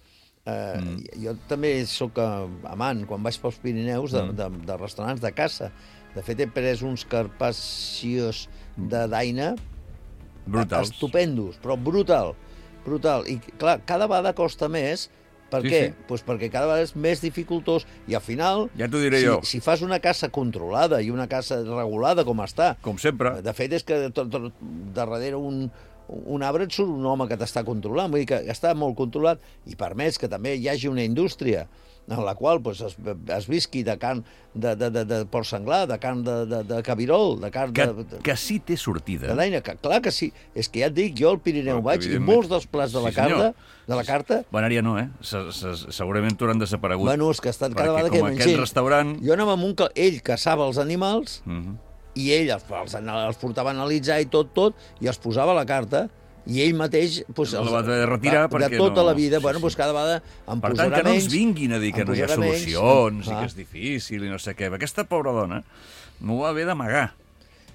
jo també sóc amant, quan vaig pels Pirineus, de restaurants de caça. De fet, he pres uns carpaccios de daina Brutals. estupendos, però brutal. I, clar, cada vegada costa més. Per Sí, què? sí. Pues perquè cada vegada és més dificultós i al final, Ja t'ho diré jo. si fas una caça controlada i una caça regulada com està, Com sempre. de fet és que darrere un arbre et surt un home que t'està controlant, vull dir que està molt controlat i per més que també hi hagi una indústria en la qual pues, es visqui de carn de porc senglar, de carn de cabirol, de carn Que sí té sortida. de daina, que clar que sí. És que ja et dic, jo al Pirineu Però, vaig i evidentment. molts dels plats de la Sí, senyor. carta, Bueno, ara ja no, segurament t'hauran desaparegut. bueno, és que estan cada Perquè vegada que com menys aquest gent. restaurant... Jo anava amb un que ell caçava els animals Mhm. i ell els portava a analitzar i tot, i els posava a la carta, i ell mateix pues, La va haver de retirar de perquè tota no- la vida, sí, bueno, sí. pues cada vegada em Per posarà tant, que no ens menys, vinguin a dir que em no hi ha posarà menys. solucions i Ah. que és difícil i no sé què. Aquesta pobra dona m'ho va haver d'amagar.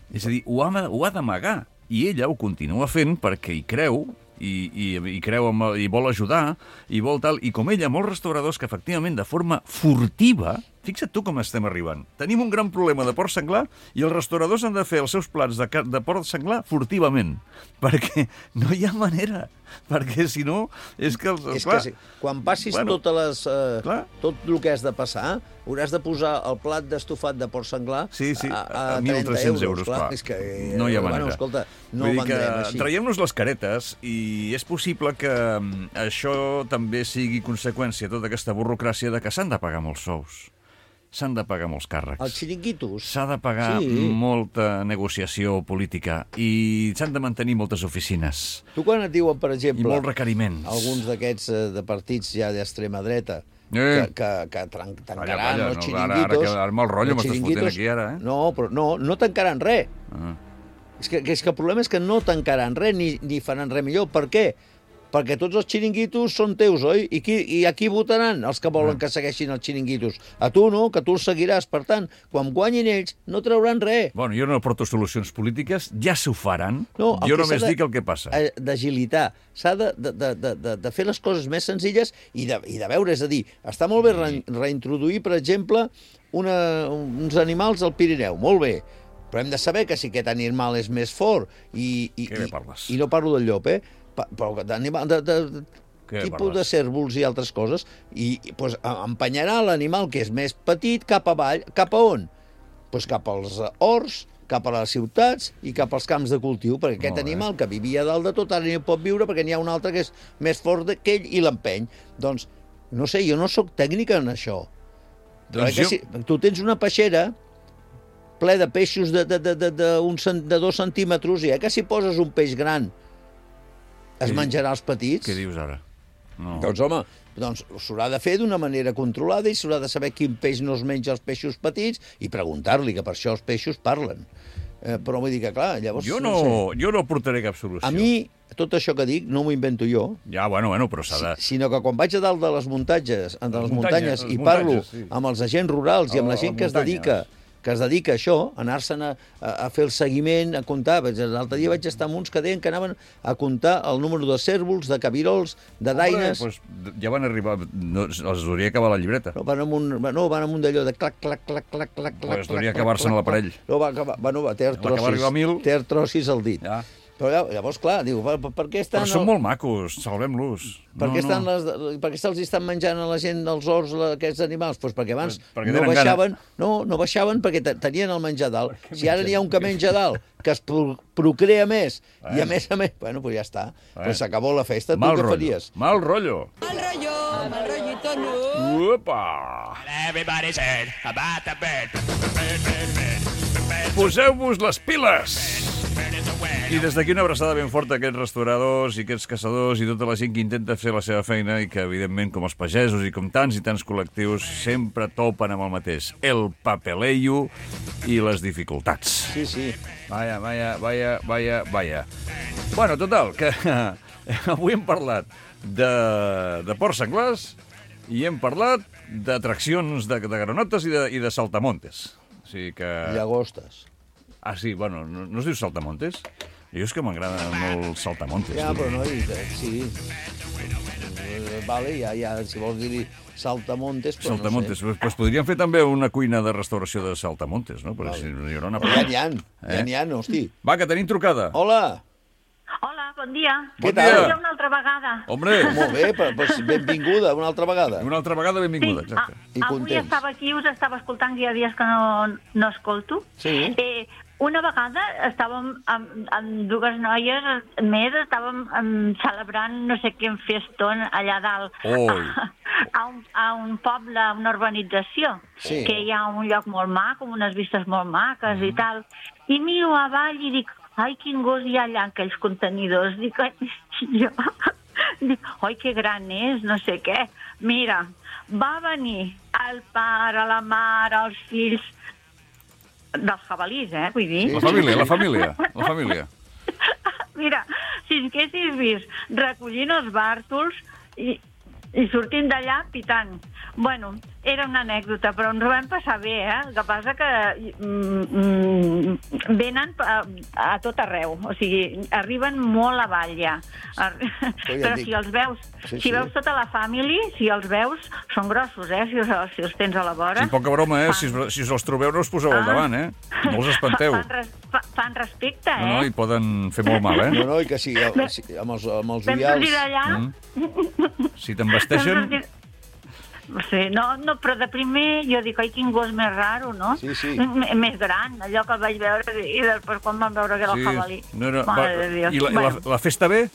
És a dir, ho ha d'amagar. I ella ho continua fent perquè hi creu, i creu i vol ajudar, i vol tal. I com ella, molts restauradors que efectivament de forma furtiva, fixa't tu com estem arribant. Tenim un gran problema de porc senglar i els restauradors han de fer els seus plats de porc senglar furtivament, perquè no hi ha manera, perquè si no és que... Que sí. Quan passis totes tot el que has de passar, hauràs de posar el plat d'estofat de porc senglar a 1.300 euros, clar. És que, no hi ha manera. Bueno, escolta, no ho vendrem així. Traiem-nos les caretes i és possible que això també sigui conseqüència, tota aquesta burocràcia de que s'han de pagar molts sous. S'han de pagar molts càrrecs. Els xiringuitos. S'ha de pagar molta negociació política i s'han de mantenir moltes oficines. Tu quan et diuen, per exemple... I molts requeriments. Alguns d'aquests de partits ja d'extrema dreta que tancaran els xiringuitos... Ara mal rotllo m'estàs fotent aquí, ara, eh? No, però no tancaran res. És que el problema és que no tancaran res ni faran res millor. Per què? Perquè tots els xiringuitos són teus, oi? I a qui votaran els que volen que segueixin els xiringuitos? A tu no, que tu els seguiràs. Per tant, quan guanyin ells, no trauran res. Bueno, jo no aporto solucions polítiques, ja s'ho faran. Jo només dic el que passa. D'agilitar. S'ha de fer les coses més senzilles i de veure, és a dir, està molt bé reintroduir, per exemple, uns animals al Pirineu. Molt bé. Però hem de saber que si aquest animal és més fort i no parlo del llop, però de tipus de cérvols i altres coses, i empenyarà l'animal que és més petit cap avall. Cap a on? Cap als horts, cap a les ciutats i cap als camps de cultiu, perquè aquest animal que vivia dalt de tot ara no hi pot viure perquè n'hi ha un altre que és més fort que ell i l'empeny. Doncs, no sé, jo no sóc tècnica en això. Si tu tens una peixera ple de peixos de 2 centímetres i que si poses un peix gran es menjarà els petits? Què dius ara? Doncs, home, s'haurà de fer d'una manera controlada i s'haurà de saber quin peix no es menja els peixos petits i preguntar-li, que per això els peixos parlen. Però vull dir que, clar, llavors... Jo no portaré cap solució. A mi, tot això que dic, no m'ho invento jo. Ja, bueno, però s'ha de... Sinó que quan vaig a dalt de les muntanyes i parlo amb els agents rurals i amb la gent que es dedica a això, anar-se'n a fer el seguiment, a comptar. L'altre dia vaig estar amb uns que deien que anaven a comptar el número de cérvols, de cabirols, de daines... Ja van arribar... Els hauria d'acabar la llibreta. No, van amunt d'allò de clac, clac, clac, clac, clac... Pues hauria d'acabar-se'n a l'aparell. No, va ter trossis al dit. Però llavors, clar, diu, per què estan... Però són molt macos, salvem-los. Per què se'ls estan menjant a la gent dels horts aquests animals? Doncs perquè abans no baixaven perquè tenien el menjar dalt. Si ara n'hi ha un que menja dalt, que es procrea més, i a més, bueno, doncs ja està. Doncs s'acabó la festa, tu què faries? Mal rotllo. Mal rollito, no. Upa! Poseu-vos les piles! I des d'aquí una abraçada ben forta a aquests restauradors i aquests caçadors i tota la gent que intenta fer la seva feina i que, evidentment, com els pagesos i com tants i tants col·lectius, sempre topen amb el mateix. El papeleio i les dificultats. Sí. Vaya. Bueno, total, que avui hem parlat de porcs senglars i hem parlat d'atraccions de granotes i de saltamontes. O sigui que... Llagostes. Ah, sí, bueno, no es diu saltamontes? Jo és que m'agraden molt els saltamontes. Ja, però no, sí. Vale, ja, si vols dir-hi saltamontes, però saltamontes. No sé. Pues podríem fer també una cuina de restauració de saltamontes, no? Però si hi haurà una... Ja n'hi ha, hosti. Va, que tenim trucada. Hola, bon dia. Què tal? Una altra vegada. Hombre! Molt bé, doncs benvinguda, una altra vegada. Una altra vegada benvinguda, exacte. Avui estava aquí, us estava escoltant, que hi ha dies que no escolto. Sí. Una vegada estàvem amb dues noies més, estàvem celebrant no sé quin festón allà dalt, a un poble, a una urbanització, que hi ha un lloc molt maco, amb unes vistes molt maques i tal. I miro avall i dic, ai, quin gos hi ha allà en aquells contenidors. Dic, oi, que gran és, no sé què. Mira, va venir el pare, la mare, els fills, dels jabalís, vull dir. La família. Mira, si ens haguessis vist recollint els bàrtols i sortint d'allà pitant. Bueno, era una anècdota, però ens ho vam passar bé, El que passa que venen a tot arreu, o sigui, arriben molt avall ja. Però si els veus, si veus tota la família, si els veus, són grossos, si els tens a la vora. Sí, poca broma, si us els trobeu no us poseu al davant, No us espanteu. Fan respecte, No, i poden fer molt mal, No, i que sí, amb els ullals... Vam sortir d'allà... Si t'embasteixen... Sí, no, però de primer jo dic, ai, quin gos més raro, no? Sí. Més gran, allò que el vaig veure, i després quan vam veure que era el jabalí. Mare de Dios. I la festa bé?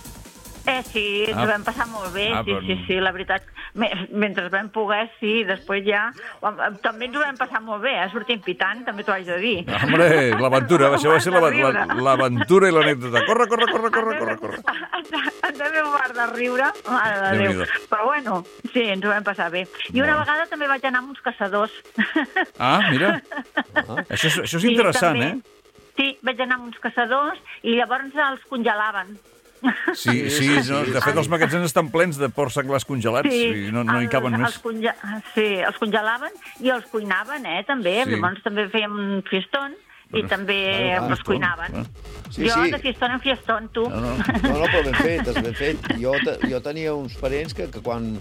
Sí, ens vam passar molt bé, sí, la veritat. Mentre vam poder, sí, després ja... També ens ho vam passar molt bé, sortint pitant, també t'ho haig de dir. Hombre, l'aventura, això va ser l'aventura i l'anècdota. Corre. Ens vam fer un bar de riure, mare de Déu. Però bueno, sí, ens ho vam passar bé. I una vegada també vaig anar amb uns caçadors. Mira. Això és interessant, Sí, vaig anar amb uns caçadors i llavors els congelaven. Sí, de fet els magatzems estan plens de porcs senglars congelats i no hi caben més. Sí, els congelaven i els cuinaven, també. Llavors també fèiem un fiestón i també els cuinaven. Jo de fiestón en fiestón, tu. No, però ben fet. Jo tenia uns parents que quan...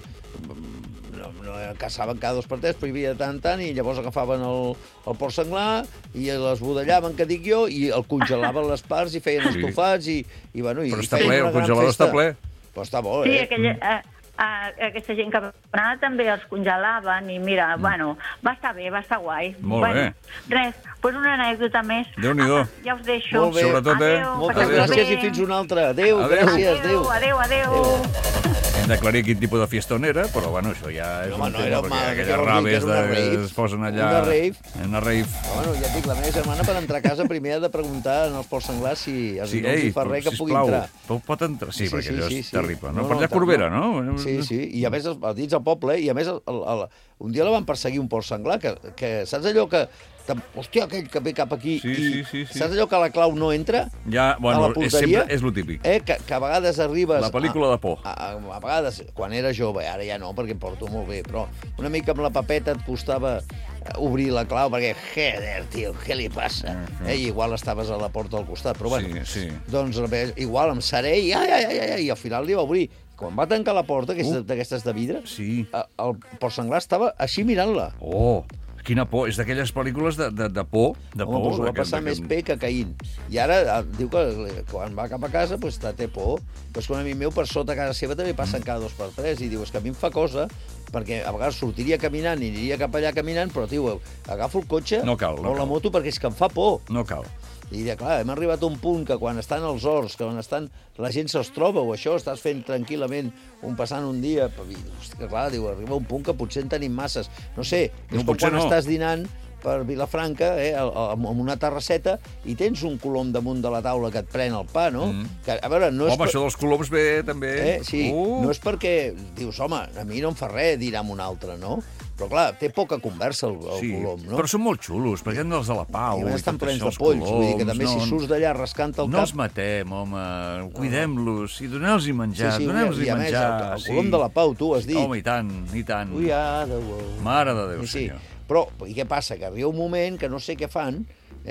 No caçaven cada 2 per 3, però hi havia tant, i llavors agafaven el porc senglar i l'esbudellaven, que dic jo, i el congelaven les parts i feien estofats i bueno... Però està ple, el congelador està ple. Però està bo, Sí, aquesta gent que va anar també els congelaven i mira, bueno, va estar bé, va estar guai. Molt bé. Res, doncs una anècdota més. Déu-n'hi-do. Ja us deixo. Molt bé. Sobretot, Moltes gràcies i fins una altra. Adéu, gràcies, adéu. Adéu. Hem d'aclarir quin tipus de fiestón era, però bueno, això ja és un tema, perquè aquelles raves que es posen allà... Una rave. Bueno, ja et dic, la meva germana per entrar a casa primer ha de preguntar als porcs senglars si no els fa res que pugui entrar. Pot entrar? Sí, perquè allò és terrible. Per allà Corbera, no? Sí, i a més, dins el poble, i a més, un dia la van perseguir un porc senglar, que saps allò que... Hòstia, aquell que ve cap aquí i saps allò que la clau no entra a la porteria? És lo típic. Que a vegades arribes... La pel·lícula de por. A vegades, quan era jove, ara ja no, perquè em porto molt bé, però una mica amb la papeta et costava obrir la clau, perquè, joder, tio, què li passa? I igual estaves a la porta al costat, però bueno, doncs igual em seré i al final li va obrir. Quan va tancar la porta, d'aquestes de vidre, el porc senglar estava així mirant-la. Quina por, és d'aquelles pel·lícules de por. Home, doncs ho va passar més bé que caint. I ara diu que quan va cap a casa té por. Però és que un amic meu per sota a casa seva també passen cada 2 per 3 i diu, és que a mi em fa cosa, perquè a vegades sortiria caminant i aniria cap allà caminant, però, tio, agafo el cotxe o la moto perquè és que em fa por. No cal. I clar, hem arribat a un punt que quan estan els horts, que quan la gent se'ls troba o això, estàs fent tranquil·lament passant un dia, que clar, diu, arriba un punt que potser en tenim masses. No sé, és com quan estàs dinant per Vilafranca, amb una terrasseta, i tens un colom damunt de la taula que et pren el pa, no? Que, a veure, no és això dels coloms ve també. Sí, no és perquè dius, home, a mi no em fa res dir amb un altre, no? Però, clar, té poca conversa el colom, no? Però són molt xulos, perquè han dels de la Pau. I estan plens de polls, vull dir que també si surts d'allà rascant el cap... No els matem, home, cuidem-los i donem-los menjar, donem-los menjar. I a més, el colom de la Pau, tu has dit. Home, i tant, i tant. Mare de Déu, senyor. Però, i què passa? Que arriba un moment que no sé què fan,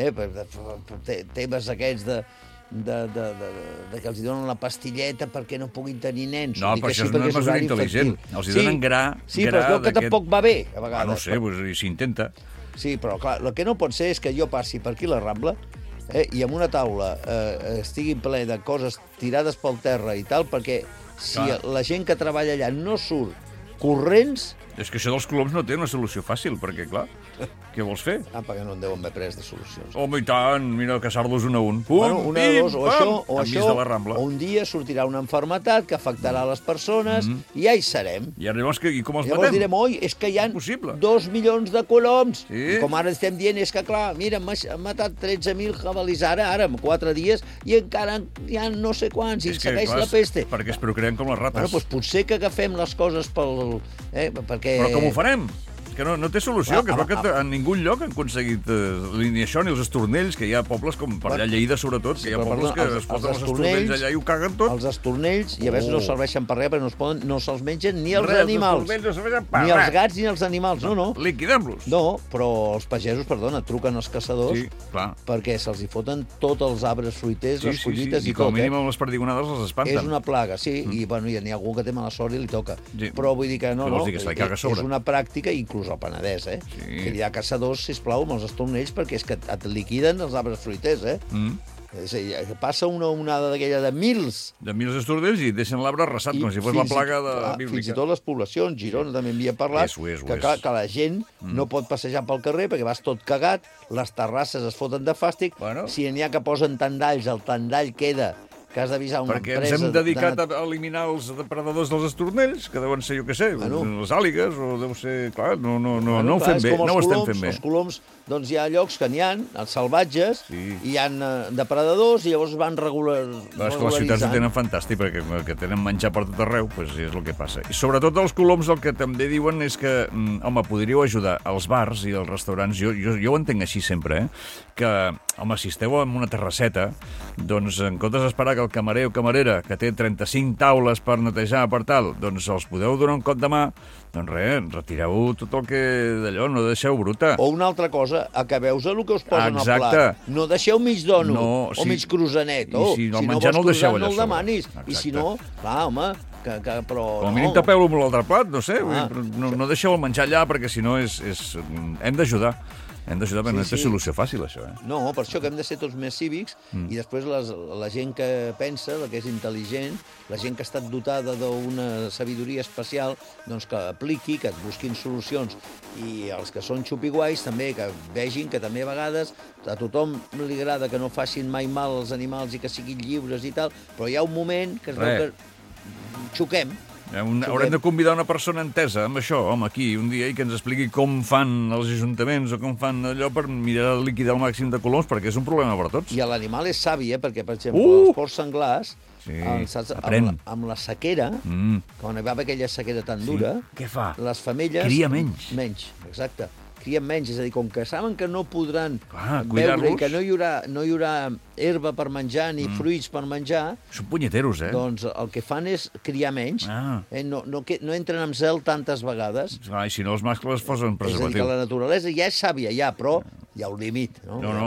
temes aquests de que els donen la pastilleta perquè no puguin tenir nens. No, però això és una mesura intel·ligent. Els donen gra... Sí, però es veu que tampoc va bé, a vegades. No sé, s'intenta. Sí, però clar, el que no pot ser és que jo passi per aquí la Rambla i amb una taula estigui ple de coses tirades pel terra i tal, perquè si la gent que treballa allà no surt corrents... És que això dels coloms no té una solució fàcil, perquè, clar, què vols fer? Perquè no en deuen haver pres de solucions. Home, i tant, mira, caçar-los un a un. Bueno, una de dos, o això, o un dia sortirà una malaltia que afectarà les persones i ja hi serem. I llavors, com els matem? Llavors direm, oi, és que hi ha 2 milions de coloms. I com ara estem dient, és que, clar, mira, han matat 13.000 jabalís ara, en 4 dies, i encara hi ha no sé quants, i segueix la peste. Perquè es procreen com les rates. Bueno, doncs potser que agafem les coses pel... Però com ho farem? que no té solució, que es veu que en ningun lloc han aconseguit ni això ni els estornells, que hi ha pobles com per allà a Lleida, sobretot, que hi ha pobles que es posen els estornells allà i ho caguen tot. Els estornells, i a vegades no serveixen per res, perquè no se'ls mengen ni els animals. Els estornells no ni els gats ni els animals, no. Liquidem-los. No, però els pagesos, perdona, truquen als caçadors perquè se'ls hi foten tots els arbres fruiters, les collites i tot. I com a mínim amb les perdigonades els espanten. És una plaga, sí, i n'hi ha algú que té mala sort i li toca. Però vull dir que no, és una pràctica, inclús al Penedès, que hi ha caçadors, sisplau, amb els estornells, perquè és que et liquiden els arbres fruiters, És a dir, passa una onada d'aquella de mils. De mils estornells i deixen l'arbre arrasat, com si fos la plaga bíblica. Fins i tot les poblacions, Girona també m'hi havia parlat, que la gent no pot passejar pel carrer perquè vas tot cagat, les terrasses es foten de fàstic, si n'hi ha que posen tandalls, el tandall queda, que has d'avisar una empresa... Perquè ens hem dedicat a eliminar els depredadors dels estornells, que deuen ser, jo què sé, les àligues, o deu ser... Clar, no ho fem bé, no ho estem fent bé. Els coloms, doncs hi ha llocs que n'hi ha, els salvatges, i hi ha depredadors, i llavors van regularitzant. És que les ciutats ho tenen fantàstic, perquè tenen menjar per tot arreu, és el que passa. I sobretot els coloms el que també diuen és que, home, podríeu ajudar als bars i als restaurants, jo ho entenc així sempre, que, home, si esteu en una terrasseta, doncs en comptes d'esperar que el camarer o camarera, que té 35 taules per netejar, per tal, doncs els podeu donar un cop de mà, doncs res, retireu tot el que d'allò, no deixeu bruta. O una altra cosa, acabeu-vos el que us posen al plat. No deixeu mig dònut o mig cruzanet. I si el menjar no el deixeu allà sobre. Demanis. I si no, clar, home, però... Com a mínim tapeu-lo amb l'altre plat, no sé, no deixeu el menjar allà, perquè si no hem d'ajudar. Hem d'ajudar, però no té solució fàcil, això. No, per això que hem de ser tots més cívics i després la gent que pensa, la que és intel·ligent, la gent que ha estat dotada d'una sabidoria especial, doncs que apliqui, que et busquin solucions. I els que són xupiguais també, que vegin que també a vegades a tothom li agrada que no facin mai mal als animals i que siguin lliures i tal, però hi ha un moment que es veu que xoquem. Haurem de convidar una persona entesa amb això, home, aquí, un dia, i que ens expliqui com fan els ajuntaments o com fan allò per mirar de liquidar el màxim de coloms, perquè és un problema per a tots. I l'animal és savi, perquè, per exemple, els porcs senglars, amb la sequera, quan hi va haver aquella sequera tan dura, les femelles... Cria menys. Menys, exacte. Crien menys, és a dir, com que saben que no podran veure i que no hi haurà herba per menjar ni fruits per menjar... Són punyeteros, Doncs el que fan és criar menys. No entren amb zel tantes vegades. I si no, els mascles posen preservatiu. És a dir, que la naturalesa ja és sàvia, però hi ha un límit.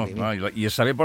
I és sàvia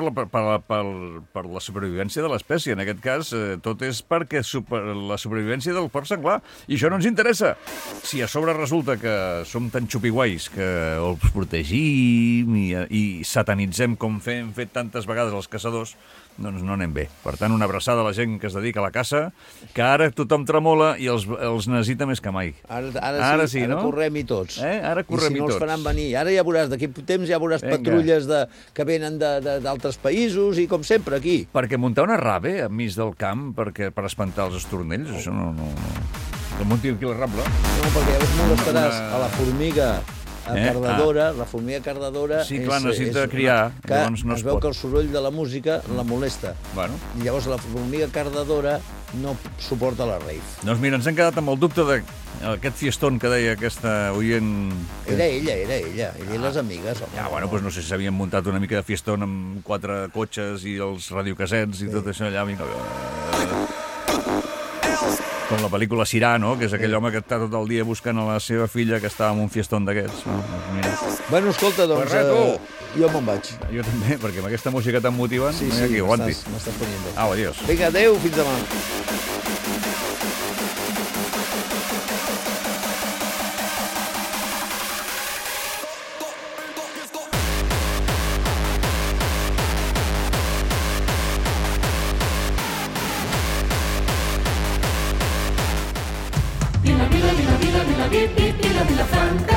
per la supervivència de l'espècie. En aquest cas, tot és perquè la supervivència del porc senglar. I això no ens interessa. Si a sobre resulta que som tan xupiguais que els protegim i satanitzem com hem fet tantes vegades els caçadors, doncs no anem bé. Per tant, una abraçada a la gent que es dedica a la caça, que ara tothom tremola i els necessita més que mai. Ara sí, no? Ara correm-hi tots. Ara correm-hi tots. I si no els faran venir. Ara ja veuràs, d'aquí temps ja veuràs patrulles que venen d'altres països i, com sempre, aquí. Perquè muntar una rave enmig del camp per espantar els estornells, això no... Que munti aquí la Rambla. No, perquè llavors molestaràs a la formiga cardadora, la formiga cardadora... Sí, clar, necessita criar, llavors no es pot. Es veu que el soroll de la música la molesta. I llavors la formiga cardadora no suporta la rave. Doncs mira, ens hem quedat amb el dubte d'aquest fiestón que deia aquesta oient... Era ella i les amigues. Bueno, doncs no sé si s'havien muntat una mica de fiestón amb 4 cotxes i els radiocasets i tot això allà. Com la pel·lícula Cyrano, que és aquell home que està tot el dia buscant a la seva filla que estava en un fiestón d'aquests. Bueno, escolta, doncs jo me'n vaig. Jo també, perquè amb aquesta música tan motivant no hi ha qui aguanti. M'estàs poniendo. Adiós. Vinga, adéu, fins demà. Vila Franca.